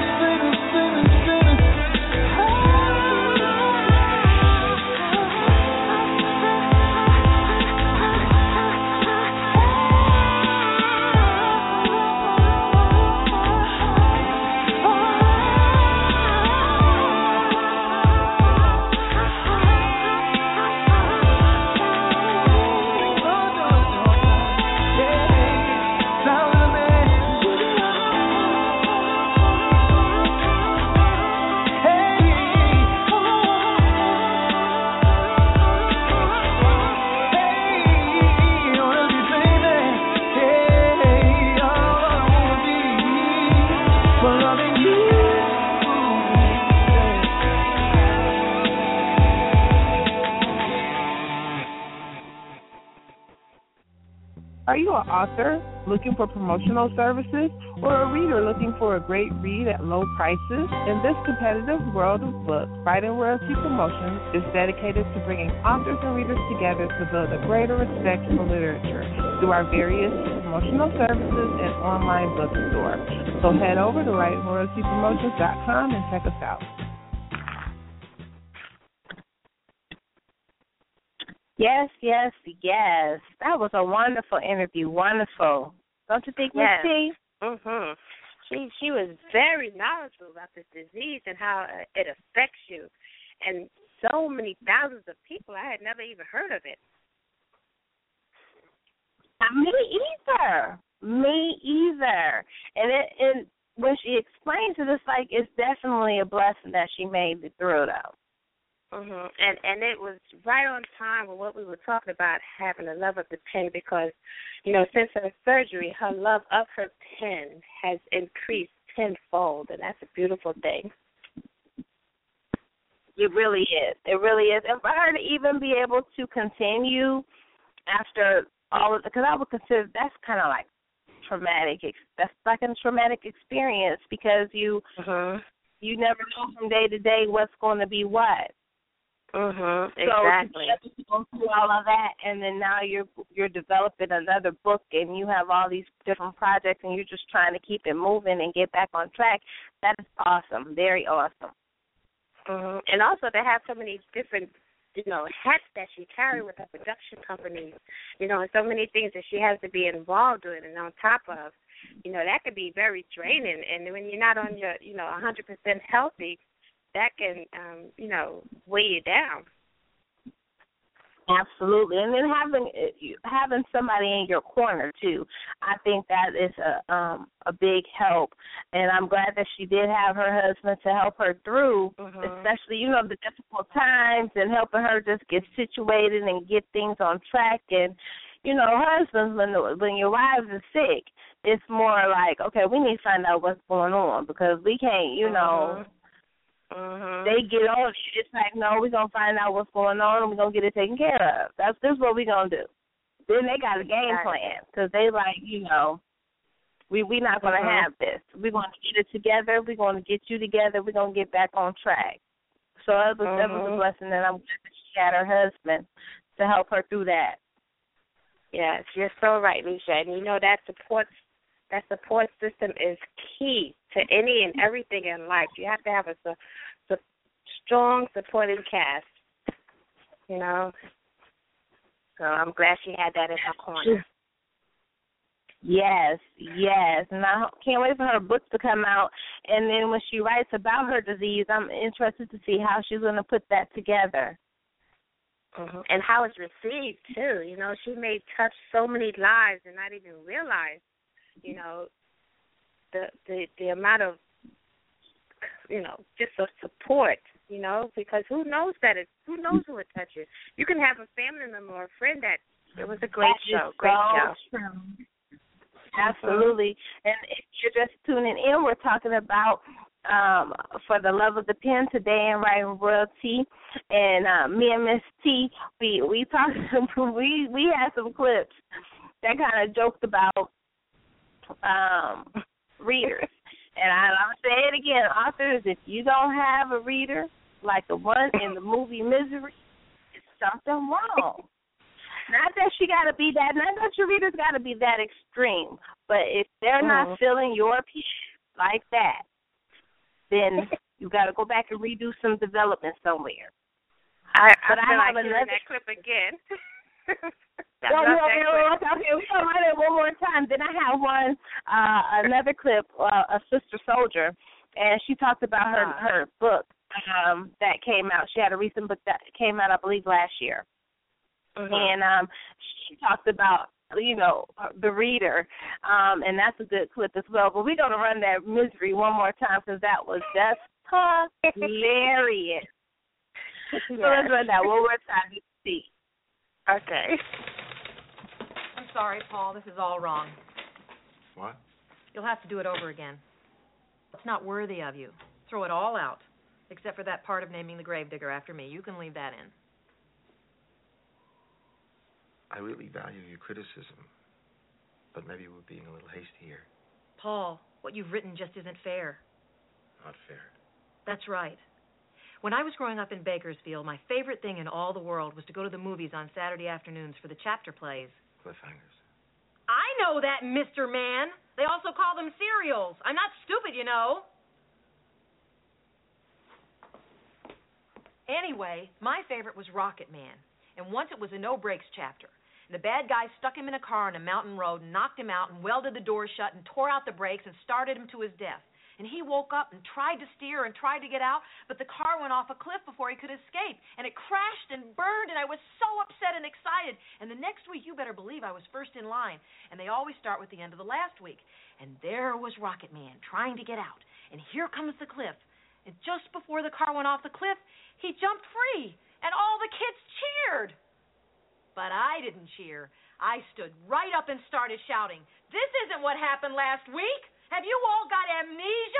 Are you an author looking for promotional services or a reader looking for a great read at low prices? In this competitive world of books, Writing Royalty Promotions is dedicated to bringing authors and readers together to build a greater respect for literature through our various promotional services and online bookstore. So head over to WritingRoyaltyPromotions.com and check us out. Yes. That was a wonderful interview. Wonderful. Don't you think, Miss T? Mhm. She was very knowledgeable about this disease and how it affects you, and so many thousands of people. I had never even heard of it. Me either. And when she explains it, it's like it's definitely a blessing that she made it through, though. Mhm. And it was right on time with what we were talking about, having a love of the pen, because, since her surgery, her love of her pen has increased tenfold, and that's a beautiful thing. It really is. It really is. And for her to even be able to continue after all of because I would consider that's kind of like traumatic. That's like a traumatic experience because you never know from day to day what's going to be what. Exactly. So you go through all of that, and then now you're developing another book, and you have all these different projects, and you're just trying to keep it moving and get back on track. That is awesome. Very awesome. And also to have so many different, hats that she carries with her production companies, and so many things that she has to be involved in and on top of, that could be very draining. And when you're not on your, 100% healthy, that can, weigh you down. Absolutely, and then having somebody in your corner too, I think that is a big help. And I'm glad that she did have her husband to help her through, especially the difficult times and helping her just get situated and get things on track. And husbands, when your wives are sick, it's more like, okay, we need to find out what's going on because we can't, They get on it. It's like, no, we're going to find out what's going on and we're going to get it taken care of. This is what we're going to do. Then they got a game plan because they like, we're not going to have this. We're going to get it together. We're going to get you together. We're going to get back on track. So that was a blessing, and I'm glad that she had her husband to help her through that. Yes, you're so right, Lucia. And that support system is key to any and everything in life. You have to have a strong supporting cast, So I'm glad she had that in her corner. Yes. And I can't wait for her books to come out. And then when she writes about her disease, I'm interested to see how she's going to put that together. And how it's received, too. She may touch so many lives and not even realize the amount of, just of support, because who knows who who it touches. You can have a family member or a friend that it was a great show. True. Absolutely. And if you're just tuning in, we're talking about For the Love of the Pen today in Writing Royalty. And me and Miss T, we talked, we had some clips that kind of joked about readers. And I'll say it again, authors, if you don't have a reader like the one in the movie Misery, it's something wrong. Not that she got to be that, not that your readers got to be that extreme, but if they're not feeling your piece like that, then you got to go back and redo some development somewhere. I feel like hearing that clip again. Okay, we're gonna run it one more time. Then I have another clip, a sister soldier, and she talked about her book that came out. She had a recent book that came out, I believe, last year, and she talked about the reader, and that's a good clip as well. But we're gonna run that Misery one more time because that was just hilarious. So let's run that one more time to see. Okay. I'm sorry, Paul. This is all wrong. What? You'll have to do it over again. It's not worthy of you. Throw it all out, except for that part of naming the gravedigger after me. You can leave that in. I really value your criticism, but maybe we're being a little hasty here. Paul, what you've written just isn't fair. Not fair. That's right. When I was growing up in Bakersfield, my favorite thing in all the world was to go to the movies on Saturday afternoons for the chapter plays. Cliffhangers. I know that, Mr. Man. They also call them serials. I'm not stupid, Anyway, my favorite was Rocket Man, and once it was a no-brakes chapter. And the bad guy stuck him in a car on a mountain road, knocked him out, and welded the door shut, and tore out the brakes, and started him to his death. And he woke up and tried to steer and tried to get out, but the car went off a cliff before he could escape. And it crashed and burned, and I was so upset and excited. And the next week, you better believe I was first in line. And they always start with the end of the last week. And there was Rocket Man trying to get out. And here comes the cliff. And just before the car went off the cliff, he jumped free. And all the kids cheered. But I didn't cheer. I stood right up and started shouting, "This isn't what happened last week. Have you all got amnesia?"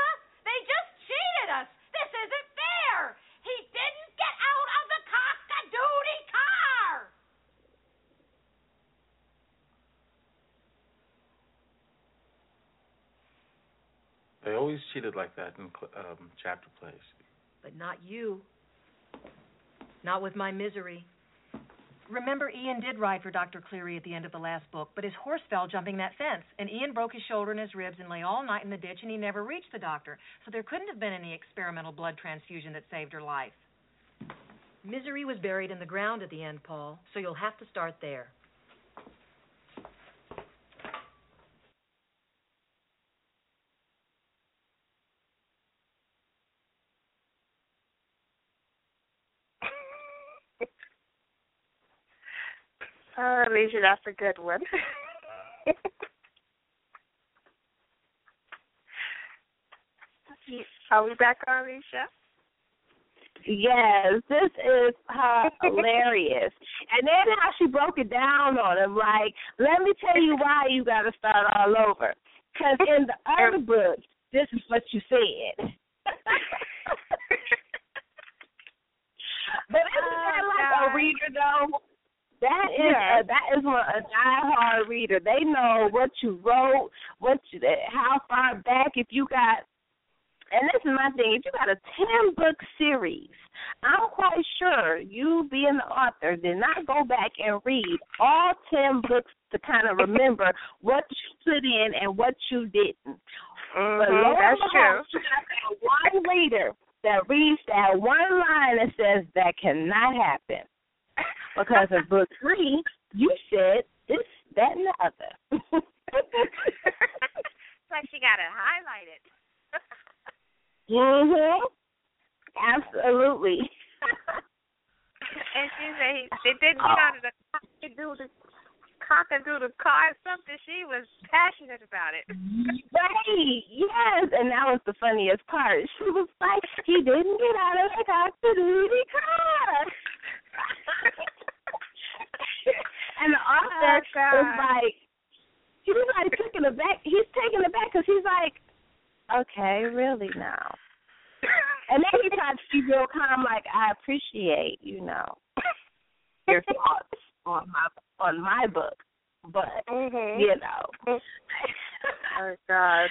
cheated like that in chapter plays. But not you. Not with my misery. Remember, Ian did ride for Dr. Cleary at the end of the last book, but his horse fell jumping that fence, and Ian broke his shoulder and his ribs and lay all night in the ditch, and he never reached the doctor. So there couldn't have been any experimental blood transfusion that saved her life. Misery was buried in the ground at the end, Paul, so you'll have to start there. Alicia, that's a good one. Are we back on, Alicia? Yes, this is hilarious. And then how she broke it down on him, like, let me tell you why you got to start all over. Because in the other book, this is what you said. But isn't that like a reader, though? That is a diehard reader. They know what you wrote, how far back, if you got. And this is my thing. If you got a 10-book series, I'm quite sure you, being the author, did not go back and read all 10 books to kind of remember what you put in and what you didn't. But that's true. You got that one reader that reads that one line that says that cannot happen. Because in book 3, you said this, that, and the other. It's like she got it highlighted. Absolutely. And she said they didn't get out of the cock-a-doodle car or something. She was passionate about it. Right, yes. And that was the funniest part. She was like, he didn't get out of the cock-a-doodle car. And the author was like, he was like taking it back. He's taking it back because he's like, okay, really now. And then he tried to be real calm, like, I appreciate, your thoughts on my book, but Oh God,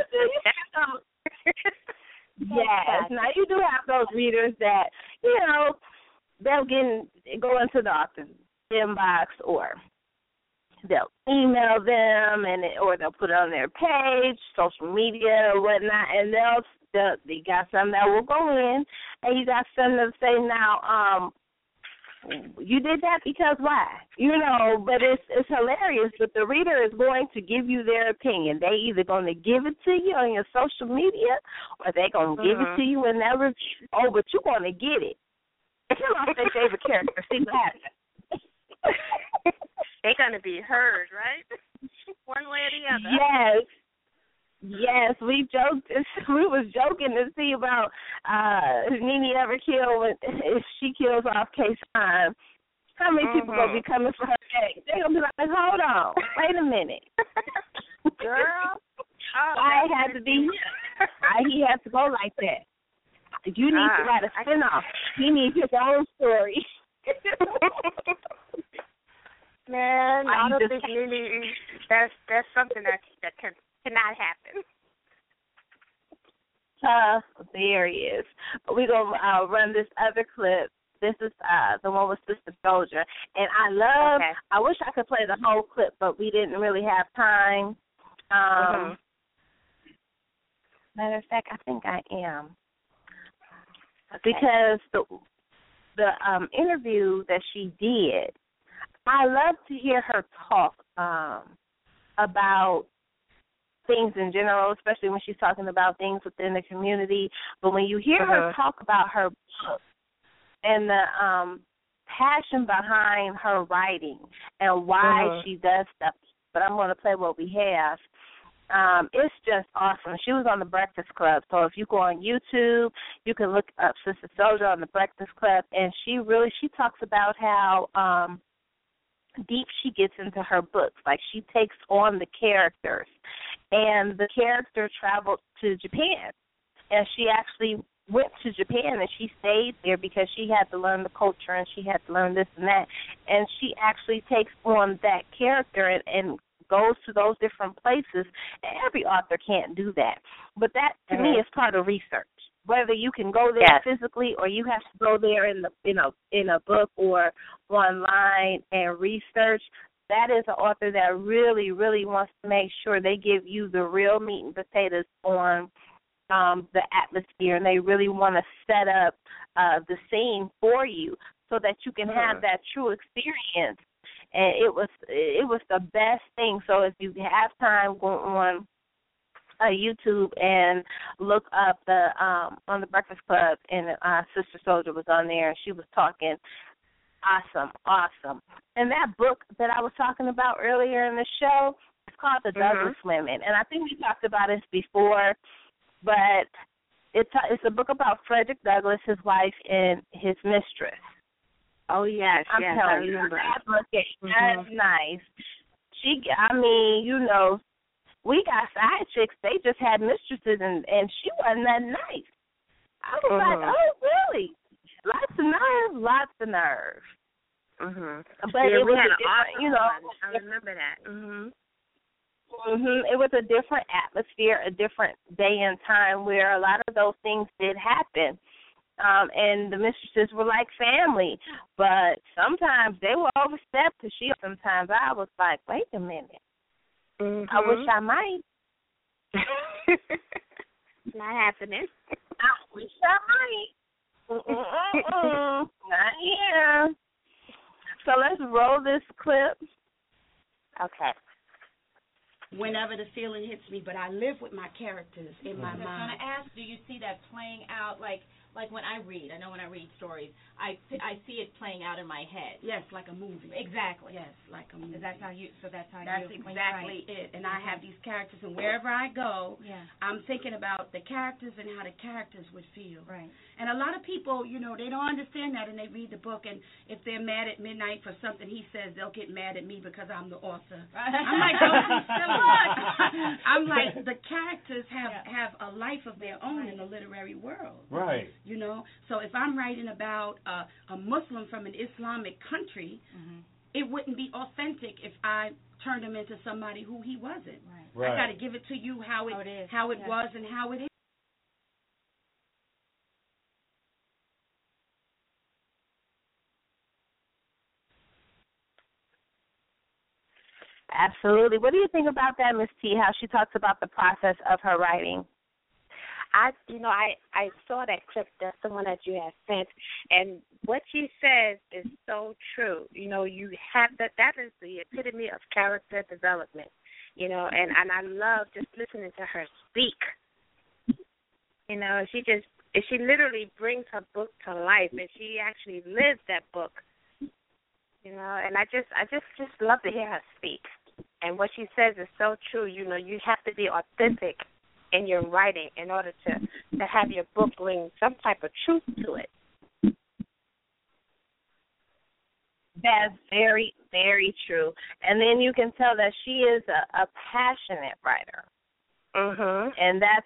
yes. Now you do have those readers that they'll go into the author's inbox, or they'll email them, or they'll put it on their page, social media or whatnot, and they got some that will go in, and you got some that say, now, you did that because why? But it's hilarious. But the reader is going to give you their opinion. They either going to give it to you on your social media, or they going to give it to you in that review. Oh, but you're going to get it. Tell off their favorite character. See what happens. They're going to be heard, right? One way or the other. Yes, we was joking to see about Nene Everkill if she kills off K-Shine. How many people going to be coming for her case? They're going to be like, hold on, wait a minute. Girl. Why it had to be why he had to go like that? You need to write a spinoff. He needs his own story. Man, I don't think Nene, that's something that cannot happen. There he is. We're going to run this other clip. This is the one with Sister Soldier. And I wish I could play the whole clip, but we didn't really have time. Matter of fact, I think I am. Okay. Because the interview that she did, I love to hear her talk about things in general, especially when she's talking about things within the community. But when you hear her talk about her book and the passion behind her writing and why she does stuff, but I'm going to play what we have. It's just awesome. She was on The Breakfast Club, so if you go on YouTube, you can look up Sister Soldier on The Breakfast Club, and she talks about how deep she gets into her books. Like, she takes on the characters, and the character traveled to Japan, and she actually went to Japan, and she stayed there because she had to learn the culture, and she had to learn this and that, and she actually takes on that character and goes to those different places. And every author can't do that. But that, to me, is part of research. Whether you can go there physically or you have to go there in a book or online and research, that is an author that really, really wants to make sure they give you the real meat and potatoes on the atmosphere, and they really want to set up the scene for you so that you can have that true experience. And it was the best thing. So if you have time, go on YouTube and look up on the Breakfast Club, and Sister Soldier was on there, and she was talking. Awesome. And that book that I was talking about earlier in the show, it's called The Douglas Women. And I think we talked about this before, but it's a book about Frederick Douglass, his wife, and his mistress. Oh, yes, I'm telling you, that book is nice. We got side chicks, they just had mistresses, and she wasn't that nice. I was like, oh, really? Lots of nerve. But it was a different, I remember that. It was a different atmosphere, a different day and time where a lot of those things did happen. And the mistresses were like family, but sometimes they were overstepped to she. Sometimes I was like, wait a minute, I wish I might. Not happening. I wish I might. Not here. So let's roll this clip. Okay. Whenever the feeling hits me, but I live with my characters in my mind. I was going to ask, do you see that playing out like when I read? I know when I read stories, I see it playing out in my head. Yes, like a movie. Exactly. Yes, like a movie. That's how you. So that's exactly it. And I have these characters, and wherever I go, I'm thinking about the characters and how the characters would feel. Right. And a lot of people, they don't understand that, and they read the book, and if they're mad at Midnight for something he says, they'll get mad at me because I'm the author. I'm like, don't be silly. I'm like, the characters have a life of their own in the literary world. Right. So if I'm writing about a Muslim from an Islamic country, it wouldn't be authentic if I turned him into somebody who he wasn't. Right. I got to give it to you how it was and how it is. Absolutely. What do you think about that, Miss T, how she talks about the process of her writing? I saw that clip, that's the one that you had sent, and what she says is so true. You have that is the epitome of character development, and I love just listening to her speak. She literally brings her book to life, and she actually lives that book. And I just love to hear her speak. And what she says is so true. You have to be authentic in your writing in order to have your book bring some type of truth to it. That's very, very true. And then you can tell that she is a passionate writer. And that's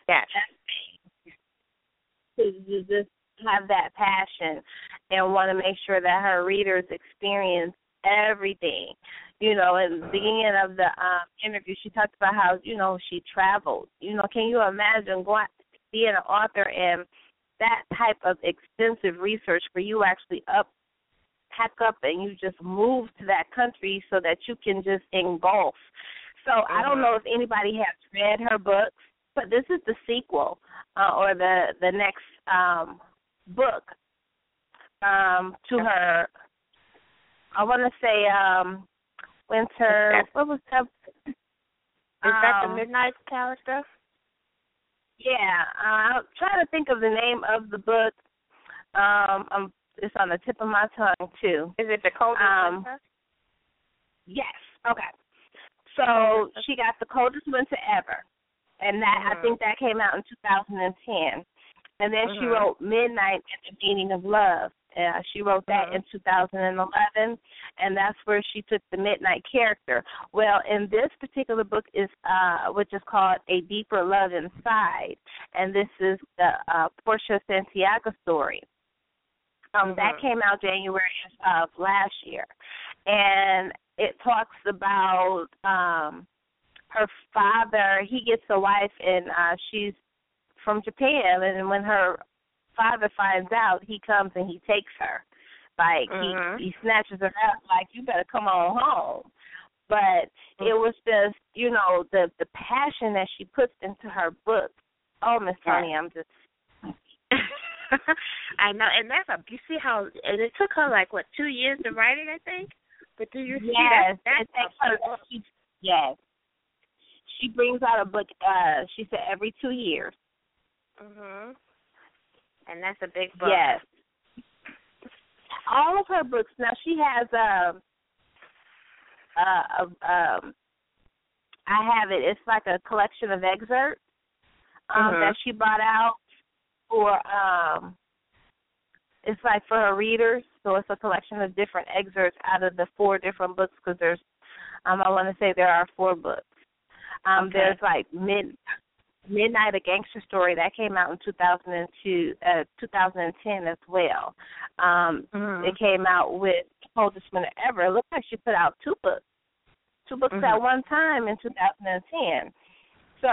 to just have that passion and want to make sure that her readers experience everything. In the beginning of the interview, she talked about how, she traveled. Can you imagine being an author and that type of extensive research for you actually pack up and you just move to that country so that you can just engulf. So I don't know if anybody has read her books, but this is the sequel or the next book to her. I want to say Winter. What was that? Is that the Midnight character? Yeah, I'm trying to think of the name of the book. It's on the tip of my tongue too. Is it The Coldest Winter? Yes. Okay. So she got The Coldest Winter Ever, and that I think that came out in 2010. And then she wrote Midnight and the Meaning of Love. She wrote that in 2011, and that's where she took the Midnight character. Well, in this particular book is which is called A Deeper Love Inside, and this is the Portia Santiago story. That came out January of last year, and it talks about her father, he gets a wife, and she's from Japan, and when her father finds out, he comes and he takes her. Like, he snatches her up, like, you better come on home. But it was just, you know, the passion that she puts into her book. Oh, Miss Tony, I'm just... I know, and you see how, and it took her, like, 2 years to write it, I think? But do you see that? Yes. She brings out a book, she said, every 2 years. And that's a big book. Yes. All of her books. Now she has I have it. It's like a collection of excerpts that she brought out for it's like for her readers. So it's a collection of different excerpts out of the 4 different books, because there's I want to say there are 4 books. There's like Midnight, a Gangster Story, that came out in 2010 as well. It came out with Coldest Winter Ever. It looks like she put out 2 books. 2 books at one time in 2010. So,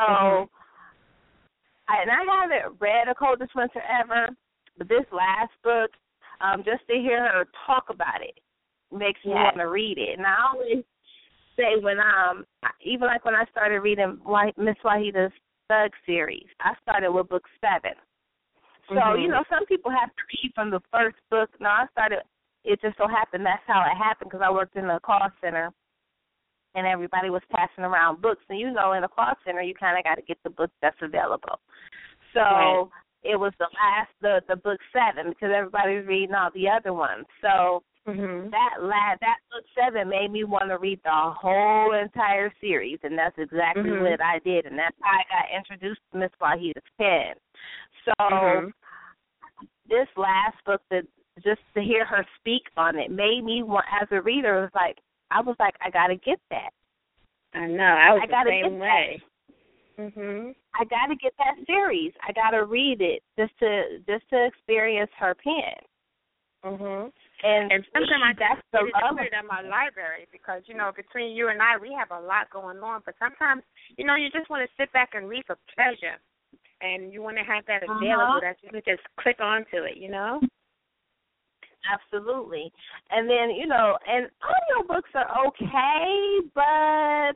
I haven't read A Coldest Winter Ever, but this last book, just to hear her talk about it makes me want to read it. And I always say when even like when I started reading Miss Wahida's Thug series, I started with book 7. So, you know, some people have to read from the first book. No, it just so happened that's how it happened, because I worked in a call center and everybody was passing around books. And, you know, in a call center, you kind of got to get the book that's available. So it was the book 7, because everybody was reading all the other ones. So that book 7 made me want to read the whole entire series, and that's exactly what I did, and that's how I got introduced to Miss Wahida's pen. So this last book, just to hear her speak on it, made me want, as a reader, I was like, I got to get that. I know, I was the same way. I got to get that series. I got to read it just to experience her pen. And sometimes I just put it in my library, because, you know, between you and I, we have a lot going on. But sometimes, you know, you just want to sit back and read for pleasure, and you want to have that available that you can just click onto it, you know? Absolutely. And then, you know, and audiobooks are okay, but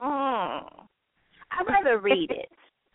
I'd rather read it.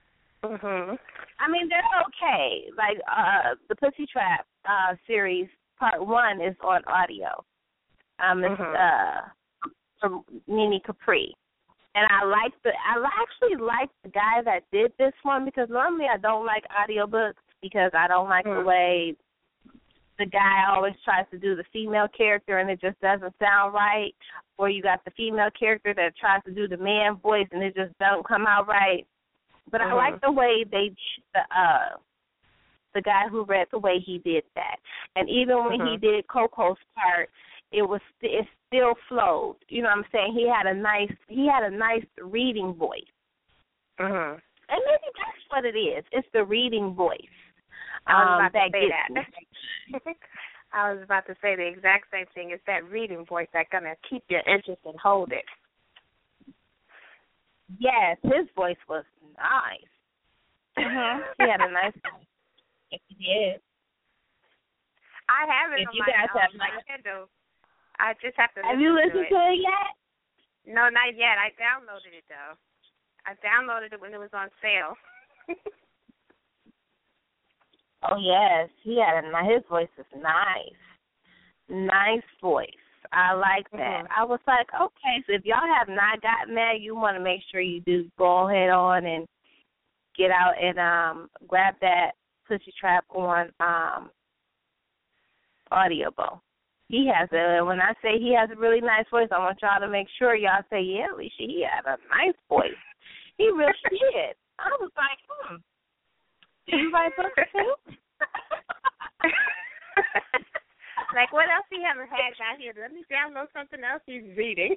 I mean, they're okay. Like the Pussy Trap series, Part 1 is on audio. It's from Nini Capri. And I actually like the guy that did this one, because normally I don't like audiobooks, because I don't like the way the guy always tries to do the female character and it just doesn't sound right. Or you got the female character that tries to do the man voice and it just don't come out right. But I like the way the guy who read, the way he did that. And even when he did Coco's part, it still flowed. You know what I'm saying? He had a nice reading voice. And maybe that's what it is. It's the reading voice. I was about to say that. I was about to say the exact same thing. It's that reading voice that's going to keep your interest and hold it. Yes, his voice was nice. He had a nice voice. Yes, he did. I have it on my Kindle. I just have to listen to it. Have you listened to it yet? No, not yet. I downloaded it, though. I downloaded it when it was on sale. Oh, yes. His voice is nice. Nice voice. I like that. I was like, okay, so if y'all have not gotten that, you want to make sure you do go ahead on and get out and grab that Pussy Trap on Audible. He has when I say he has a really nice voice, I want y'all to make sure y'all say, yeah, Alicia, he had a nice voice. He really did. I was like, do you write books too? Like, what else he haven't had out here? Let me download something else he's reading.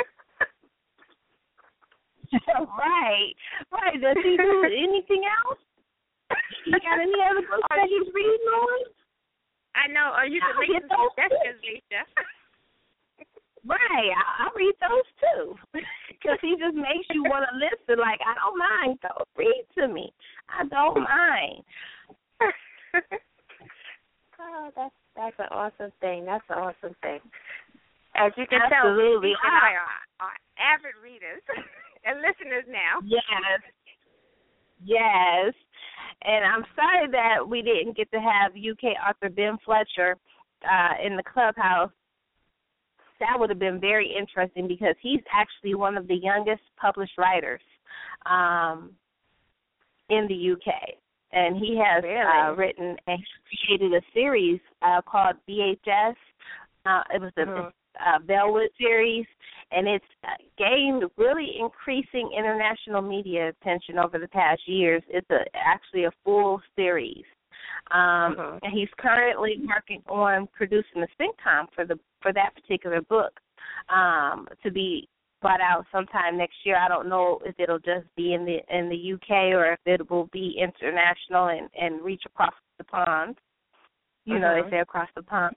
Right. Does he do anything else? He got any other books that he's reading on? I know. Or you can make some suggestions, Alicia. Right, I read those too, because he just makes you want to listen. Like, I don't mind, though. Read to me. I don't mind. Oh, that's an awesome thing. That's an awesome thing. As you can Absolutely. tell, Steve and I are avid readers and listeners now. Yes. And I'm sorry that we didn't get to have UK author Ben Fletcher in the clubhouse. That would have been very interesting because he's actually one of the youngest published writers in the UK. And he has written and created a series called BHS. It was the Bellwood series, and it's gained really increasing international media attention over the past years. It's actually a full series. And he's currently working on producing a sitcom for that particular book to be brought out sometime next year. I don't know if it'll just be in the UK or if it will be international and reach across the pond. You know, they say across the pond,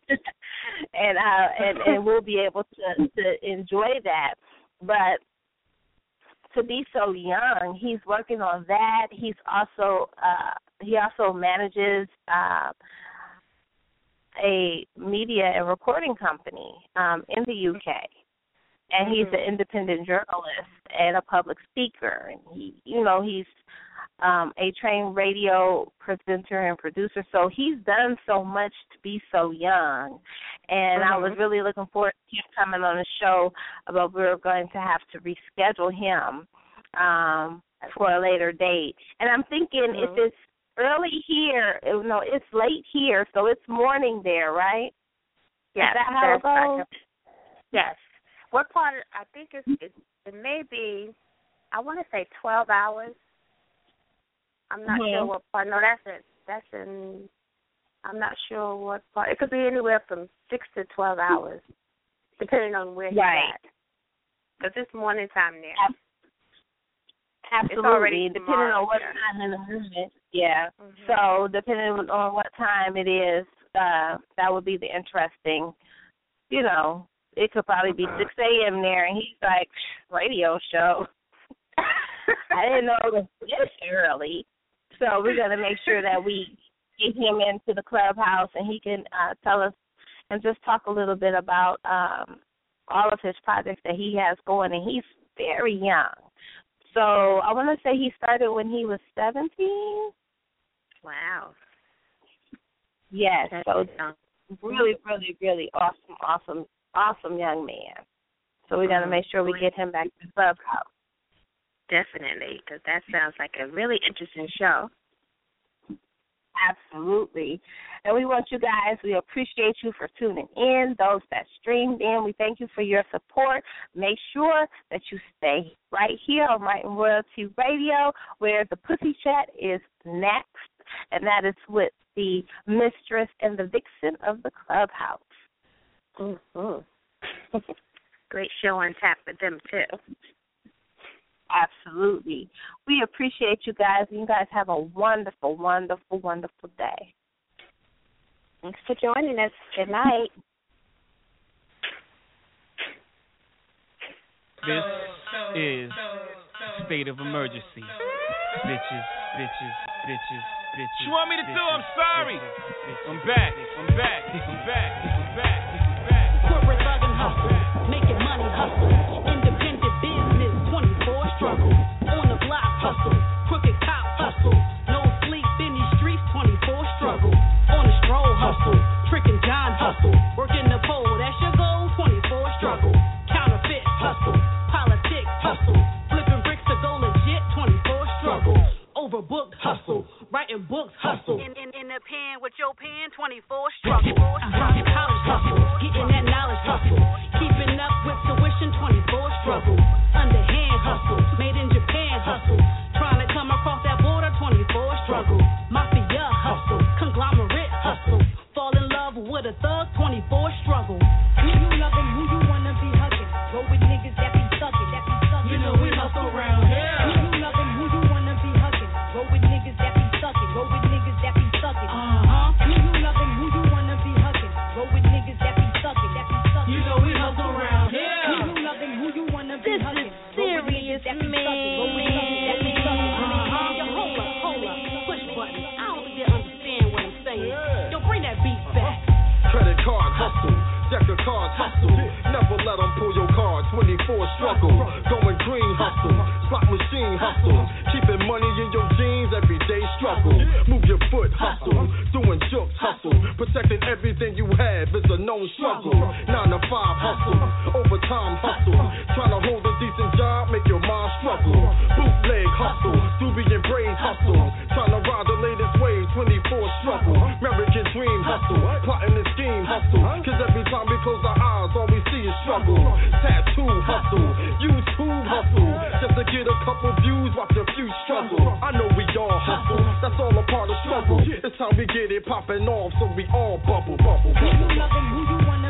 and we'll be able to enjoy that. But to be so young, he's working on that. He's also he also manages a media and recording company in the UK, and he's an independent journalist and a public speaker. And he's a trained radio presenter and producer, so he's done so much to be so young. And I was really looking forward to him coming on the show, but we're going to have to reschedule him for a later date. And I'm thinking if it's early here, it's late here, so it's morning there, right? Yes. Is that how it goes? Yes. What part? I think it may be, I want to say 12 hours. I'm not sure what part. No, that's in, I'm not sure what part. It could be anywhere from 6 to 12 hours, depending on where you're at. Because it's morning time there. Absolutely, depending on what time in the morning. Yeah. So depending on what time it is, that would be the interesting, it could probably be 6 a.m. there, and he's like, radio show. I didn't know it was this early. So we're going to make sure that we get him into the clubhouse and he can tell us and just talk a little bit about all of his projects that he has going. And he's very young. So I want to say he started when he was 17. Wow. Yes. So really, really, really awesome young man. So we're going to make sure we get him back to the clubhouse. Definitely, because that sounds like a really interesting show. Absolutely. And we appreciate you for tuning in. Those that streamed in, we thank you for your support. Make sure that you stay right here on Writing Royalty Radio, where the Pussy Chat is next, and that is with the mistress and the vixen of the clubhouse. Great show on tap for them, too. Absolutely. We appreciate you guys. You guys have a wonderful, wonderful, wonderful day. Thanks for joining us. Good night. This is State of Emergency. Bitches. You want me to do? I'm sorry. I'm back. Corporate thugging hustle, making money hustle. Independent business, 24 struggle. On the block hustle, crooked cop hustle. No sleep in these streets, 24 struggle. On the stroll hustle, tricking John hustle. Working the pole, that's your goal, 24 struggle. Counterfeit hustle, politics hustle. Flipping bricks to go legit, 24 struggle. Overbooked hustle, writing books hustle. In the pen with your pen, 24 struggle. Dropping college hustle, getting that knowledge hustle. Keeping up with tuition, 24 struggle. Underhand hustle, made in Japan hustle. Trying to come across that border, 24 struggle. Mafia hustle, conglomerate hustle. Fall in love with a thug, 24 struggle. Who you loving, who you wanna be hugging? Go with niggas that be sucking, You know we hustle around here. Who you loving, who you wanna be hugging? Go with niggas that be sucking, Who you loving, who you wanna be hugging? Go with niggas that be sucking, You know we hustle around here. and jokes hustle. Protecting everything you have is a known struggle. 9 to 5 hustle, overtime hustle. Trying to hold a decent job, make your mind struggle. Bootleg hustle, Doobie and Braid hustle. Trying to ride the latest wave, 24 struggle. American dream hustle, plotting the scheme hustle. Cause every time we close our eyes, all we see is struggle. Tattoo hustle, YouTube hustle. Just to get a couple views, watch a few struggle. I know we all hustle, that's all a part of struggle. It's time we get it popping off, so we all bubble. Who you loving, who you wanna